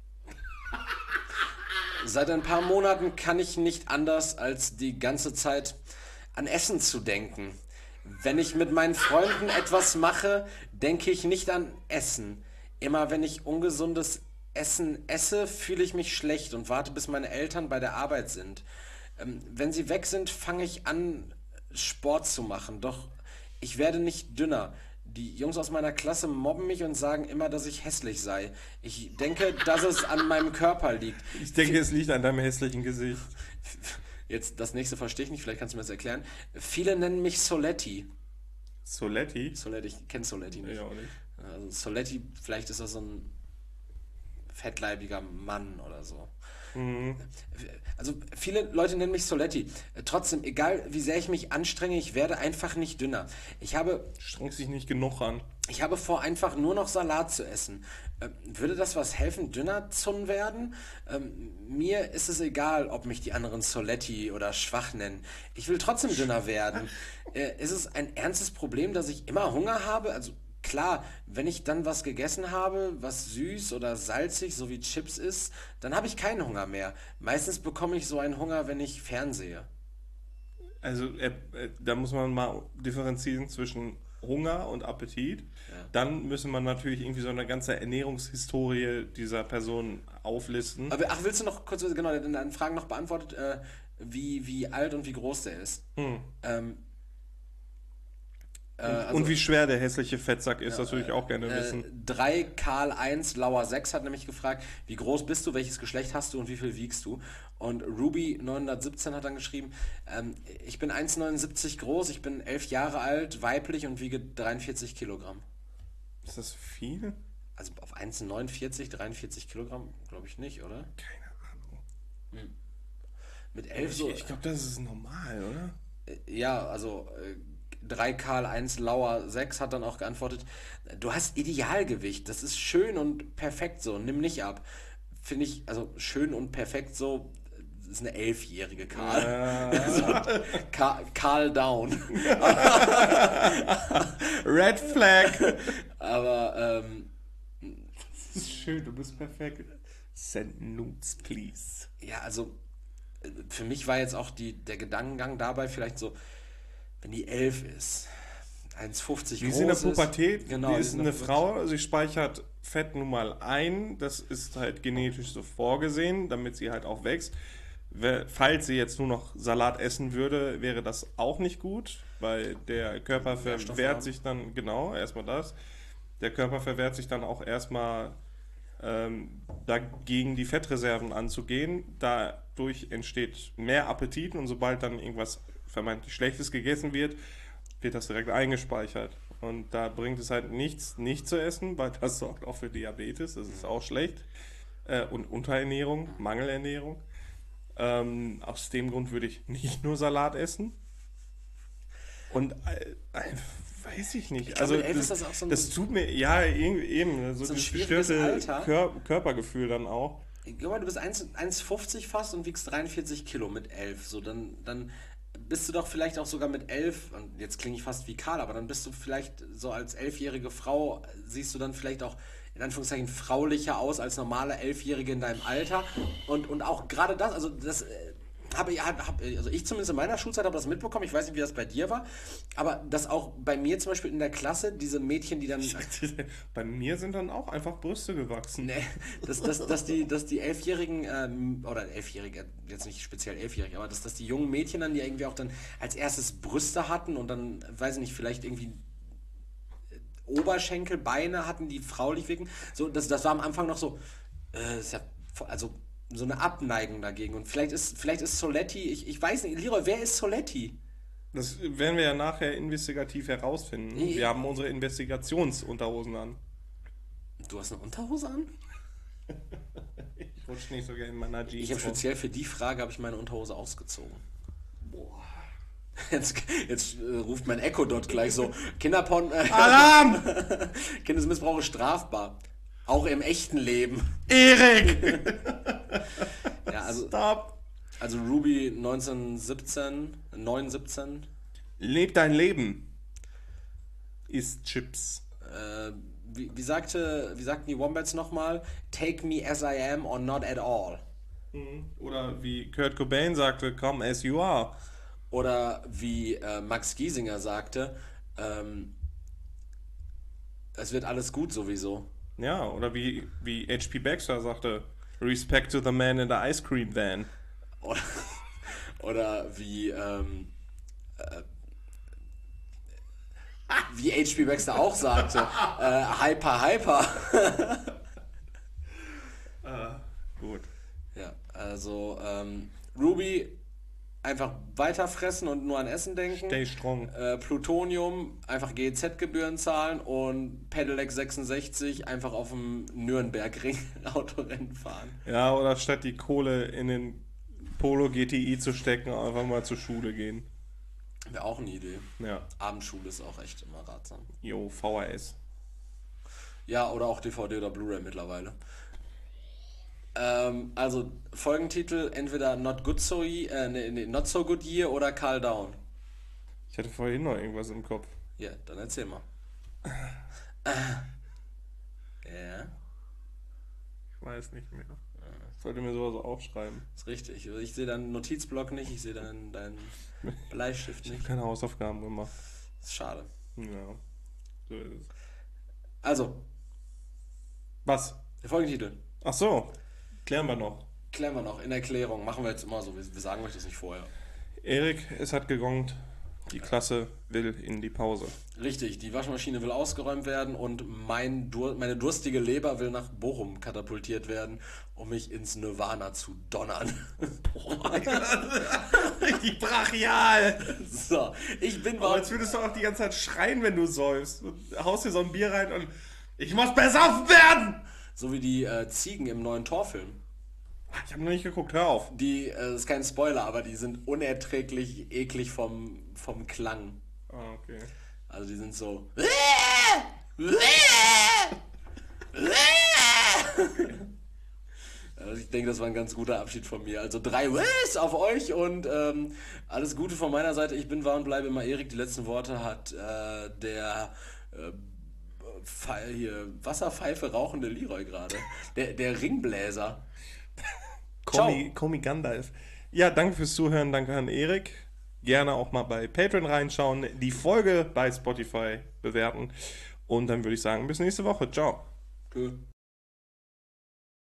Seit ein paar Monaten kann ich nicht anders, als die ganze Zeit an Essen zu denken. Wenn ich mit meinen Freunden etwas mache, denke ich nicht an Essen. Immer wenn ich ungesundes Essen esse, fühle ich mich schlecht und warte, bis meine Eltern bei der Arbeit sind. Wenn sie weg sind, fange ich an, Sport zu machen. Doch ich werde nicht dünner. Die Jungs aus meiner Klasse mobben mich und sagen immer, dass ich hässlich sei. Ich denke, dass es an meinem Körper liegt. Ich denke, es liegt an deinem hässlichen Gesicht. Jetzt das nächste verstehe ich nicht, vielleicht kannst du mir das erklären. Viele nennen mich Soletti. Soletti? Soletti, ich kenne Soletti nicht. Ja, auch nicht. Also Soletti, vielleicht ist das so ein fettleibiger Mann oder so. Mhm. Also viele Leute nennen mich Soletti. Trotzdem, egal wie sehr ich mich anstrenge, ich werde einfach nicht dünner. Strengst dich nicht genug an. Ich habe vor, einfach nur noch Salat zu essen. Würde das was helfen, dünner zu werden? Mir ist es egal, ob mich die anderen Soletti oder schwach nennen. Ich will trotzdem dünner werden. Ist es ein ernstes Problem, dass ich immer Hunger habe? Also klar, wenn ich dann was gegessen habe, was süß oder salzig, so wie Chips ist, dann habe ich keinen Hunger mehr. Meistens bekomme ich so einen Hunger, wenn ich fernsehe. Also da muss man mal differenzieren zwischen Hunger und Appetit. Ja. Dann müssen wir natürlich irgendwie so eine ganze Ernährungshistorie dieser Person auflisten. Aber willst du noch kurz, genau, deine Fragen noch beantwortet, wie alt und wie groß der ist? Und wie schwer der hässliche Fettsack ist, das würde ich auch gerne wissen. 3 Karl 1 Lauer 6 hat nämlich gefragt, wie groß bist du, welches Geschlecht hast du und wie viel wiegst du? Und Ruby 917 hat dann geschrieben, ich bin 1,79 groß, ich bin 11 Jahre alt, weiblich und wiege 43 Kilogramm. Ist das viel? Also auf 1,49, 43 Kilogramm, glaube ich nicht, oder? Keine Ahnung. Mit 11 so... Ich glaube, das ist normal, oder? Ja, also 3 Karl 1 Lauer 6 hat dann auch geantwortet, du hast Idealgewicht, das ist schön und perfekt so, nimm nicht ab. Finde ich, also schön und perfekt so, das ist eine 11-jährige Karl. Karl Down. Red Flag. Aber, das ist schön, du bist perfekt. Send nudes, please. Ja, also für mich war jetzt auch der Gedankengang dabei vielleicht so, wenn die 11 ist, 1,50 groß ist. Die ist in der Pubertät, genau, die ist eine Frau, sie speichert Fett nun mal ein, das ist halt genetisch so vorgesehen, damit sie halt auch wächst. Falls sie jetzt nur noch Salat essen würde, wäre das auch nicht gut, weil der Körper verwehrt sich dann, genau, erstmal das, der Körper verwehrt sich dann auch erstmal dagegen die Fettreserven anzugehen, dadurch entsteht mehr Appetit und sobald dann irgendwas vermeintlich Schlechtes gegessen wird, wird das direkt eingespeichert. Und da bringt es halt nichts, nicht zu essen, weil das sorgt auch für Diabetes, das ist auch schlecht. Und Unterernährung, Mangelernährung. Aus dem Grund würde ich nicht nur Salat essen. Und weiß ich nicht. Ich glaube, also ist das auch so ein, das tut mir, ja, eben, so ein das schwieriges gestörte Körpergefühl dann auch. Guck mal, du bist 1,50 fast und wiegst 43 Kilo mit 11. So, dann bist du doch vielleicht auch sogar mit 11, und jetzt klinge ich fast wie Karl, aber dann bist du vielleicht so als 11-jährige Frau, siehst du dann vielleicht auch in Anführungszeichen fraulicher aus als normale 11-Jährige in deinem Alter. Und auch gerade das, also das also ich zumindest in meiner Schulzeit habe das mitbekommen, ich weiß nicht, wie das bei dir war, aber dass auch bei mir zum Beispiel in der Klasse diese Mädchen, die dann... Bei mir sind dann auch einfach Brüste gewachsen. Nee, dass die 11-Jährigen, oder 11-Jährige, jetzt nicht speziell 11-Jährige, aber dass die jungen Mädchen dann, die irgendwie auch dann als erstes Brüste hatten und dann, weiß ich nicht, vielleicht irgendwie Oberschenkel, Beine hatten, die fraulich wirken. So, das war am Anfang noch so, ist ja, also so eine Abneigung dagegen. Und vielleicht ist Soletti, ich weiß nicht, Leroy, wer ist Soletti? Das werden wir ja nachher investigativ herausfinden. Wir haben unsere Investigationsunterhosen an. Du hast eine Unterhose an? Ich rutsche nicht so gerne in meiner Jeans. Ich habe speziell für die Frage habe ich meine Unterhose ausgezogen. Boah. Jetzt ruft mein Echo dort gleich so, Kinderporn... Alarm! Kindesmissbrauch ist strafbar. Auch im echten Leben. Erik! Ja, also, Stop! Also Ruby 1917. Leb dein Leben. Isst Chips. Wie sagten die Wombats nochmal? Take me as I am or not at all. Oder wie Kurt Cobain sagte, come as you are. Oder wie Max Giesinger sagte, es wird alles gut sowieso. Ja, oder wie H.P. Baxter sagte, respect to the man in the ice cream van. Oder wie H.P. Baxter auch sagte, hyper. Gut. Ja, also Ruby einfach weiterfressen und nur an Essen denken. Stay strong. Plutonium, einfach GEZ-Gebühren zahlen und Pedelec 66 einfach auf dem Nürnbergring Autorennen fahren. Ja, oder statt die Kohle in den Polo GTI zu stecken, einfach mal zur Schule gehen. Wäre auch eine Idee. Ja. Abendschule ist auch echt immer ratsam. Jo, VHS. Ja, oder auch DVD oder Blu-ray mittlerweile. Also Folgentitel entweder Not So Good Year oder Calm Down. Ich hatte vorhin noch irgendwas im Kopf. Ja, dann erzähl mal. Ja. Ich weiß nicht mehr. Ich sollte mir sowas aufschreiben. Ist richtig. Ich sehe deinen Notizblock nicht, ich sehe deinen Bleistift Ich nicht. habe keine Hausaufgaben gemacht. Ist schade. Ja, so ist es. Also, Was? der Folgentitel. Ach so, klären wir noch. Klären wir noch in Erklärung. Machen wir jetzt immer so. Wir sagen euch das nicht vorher. Erik, es hat gegongt. Die Klasse will in die Pause. Richtig, die Waschmaschine will ausgeräumt werden und meine durstige Leber will nach Bochum katapultiert werden, um mich ins Nirvana zu donnern. Richtig brachial. So, ich bin Aber als würdest du auch die ganze Zeit schreien, wenn du säufst. Und haust dir so ein Bier rein und ich muss besoffen werden! So wie die Ziegen im neuen Torfilm. Ich habe noch nicht geguckt, hör auf. Die, das ist kein Spoiler, aber die sind unerträglich eklig vom Klang. Ah, okay. Also die sind so... Also ich denke, das war ein ganz guter Abschied von mir. Also 3 Whis auf euch und alles Gute von meiner Seite. Ich bin wahr und bleibe immer Erik. Die letzten Worte hat der Wasserpfeife rauchende Leroy gerade. Der Ringbläser. Call me Gandalf. Ja, danke fürs Zuhören. Danke an Erik. Gerne auch mal bei Patreon reinschauen. Die Folge bei Spotify bewerten. Und dann würde ich sagen, bis nächste Woche. Ciao. Tschö.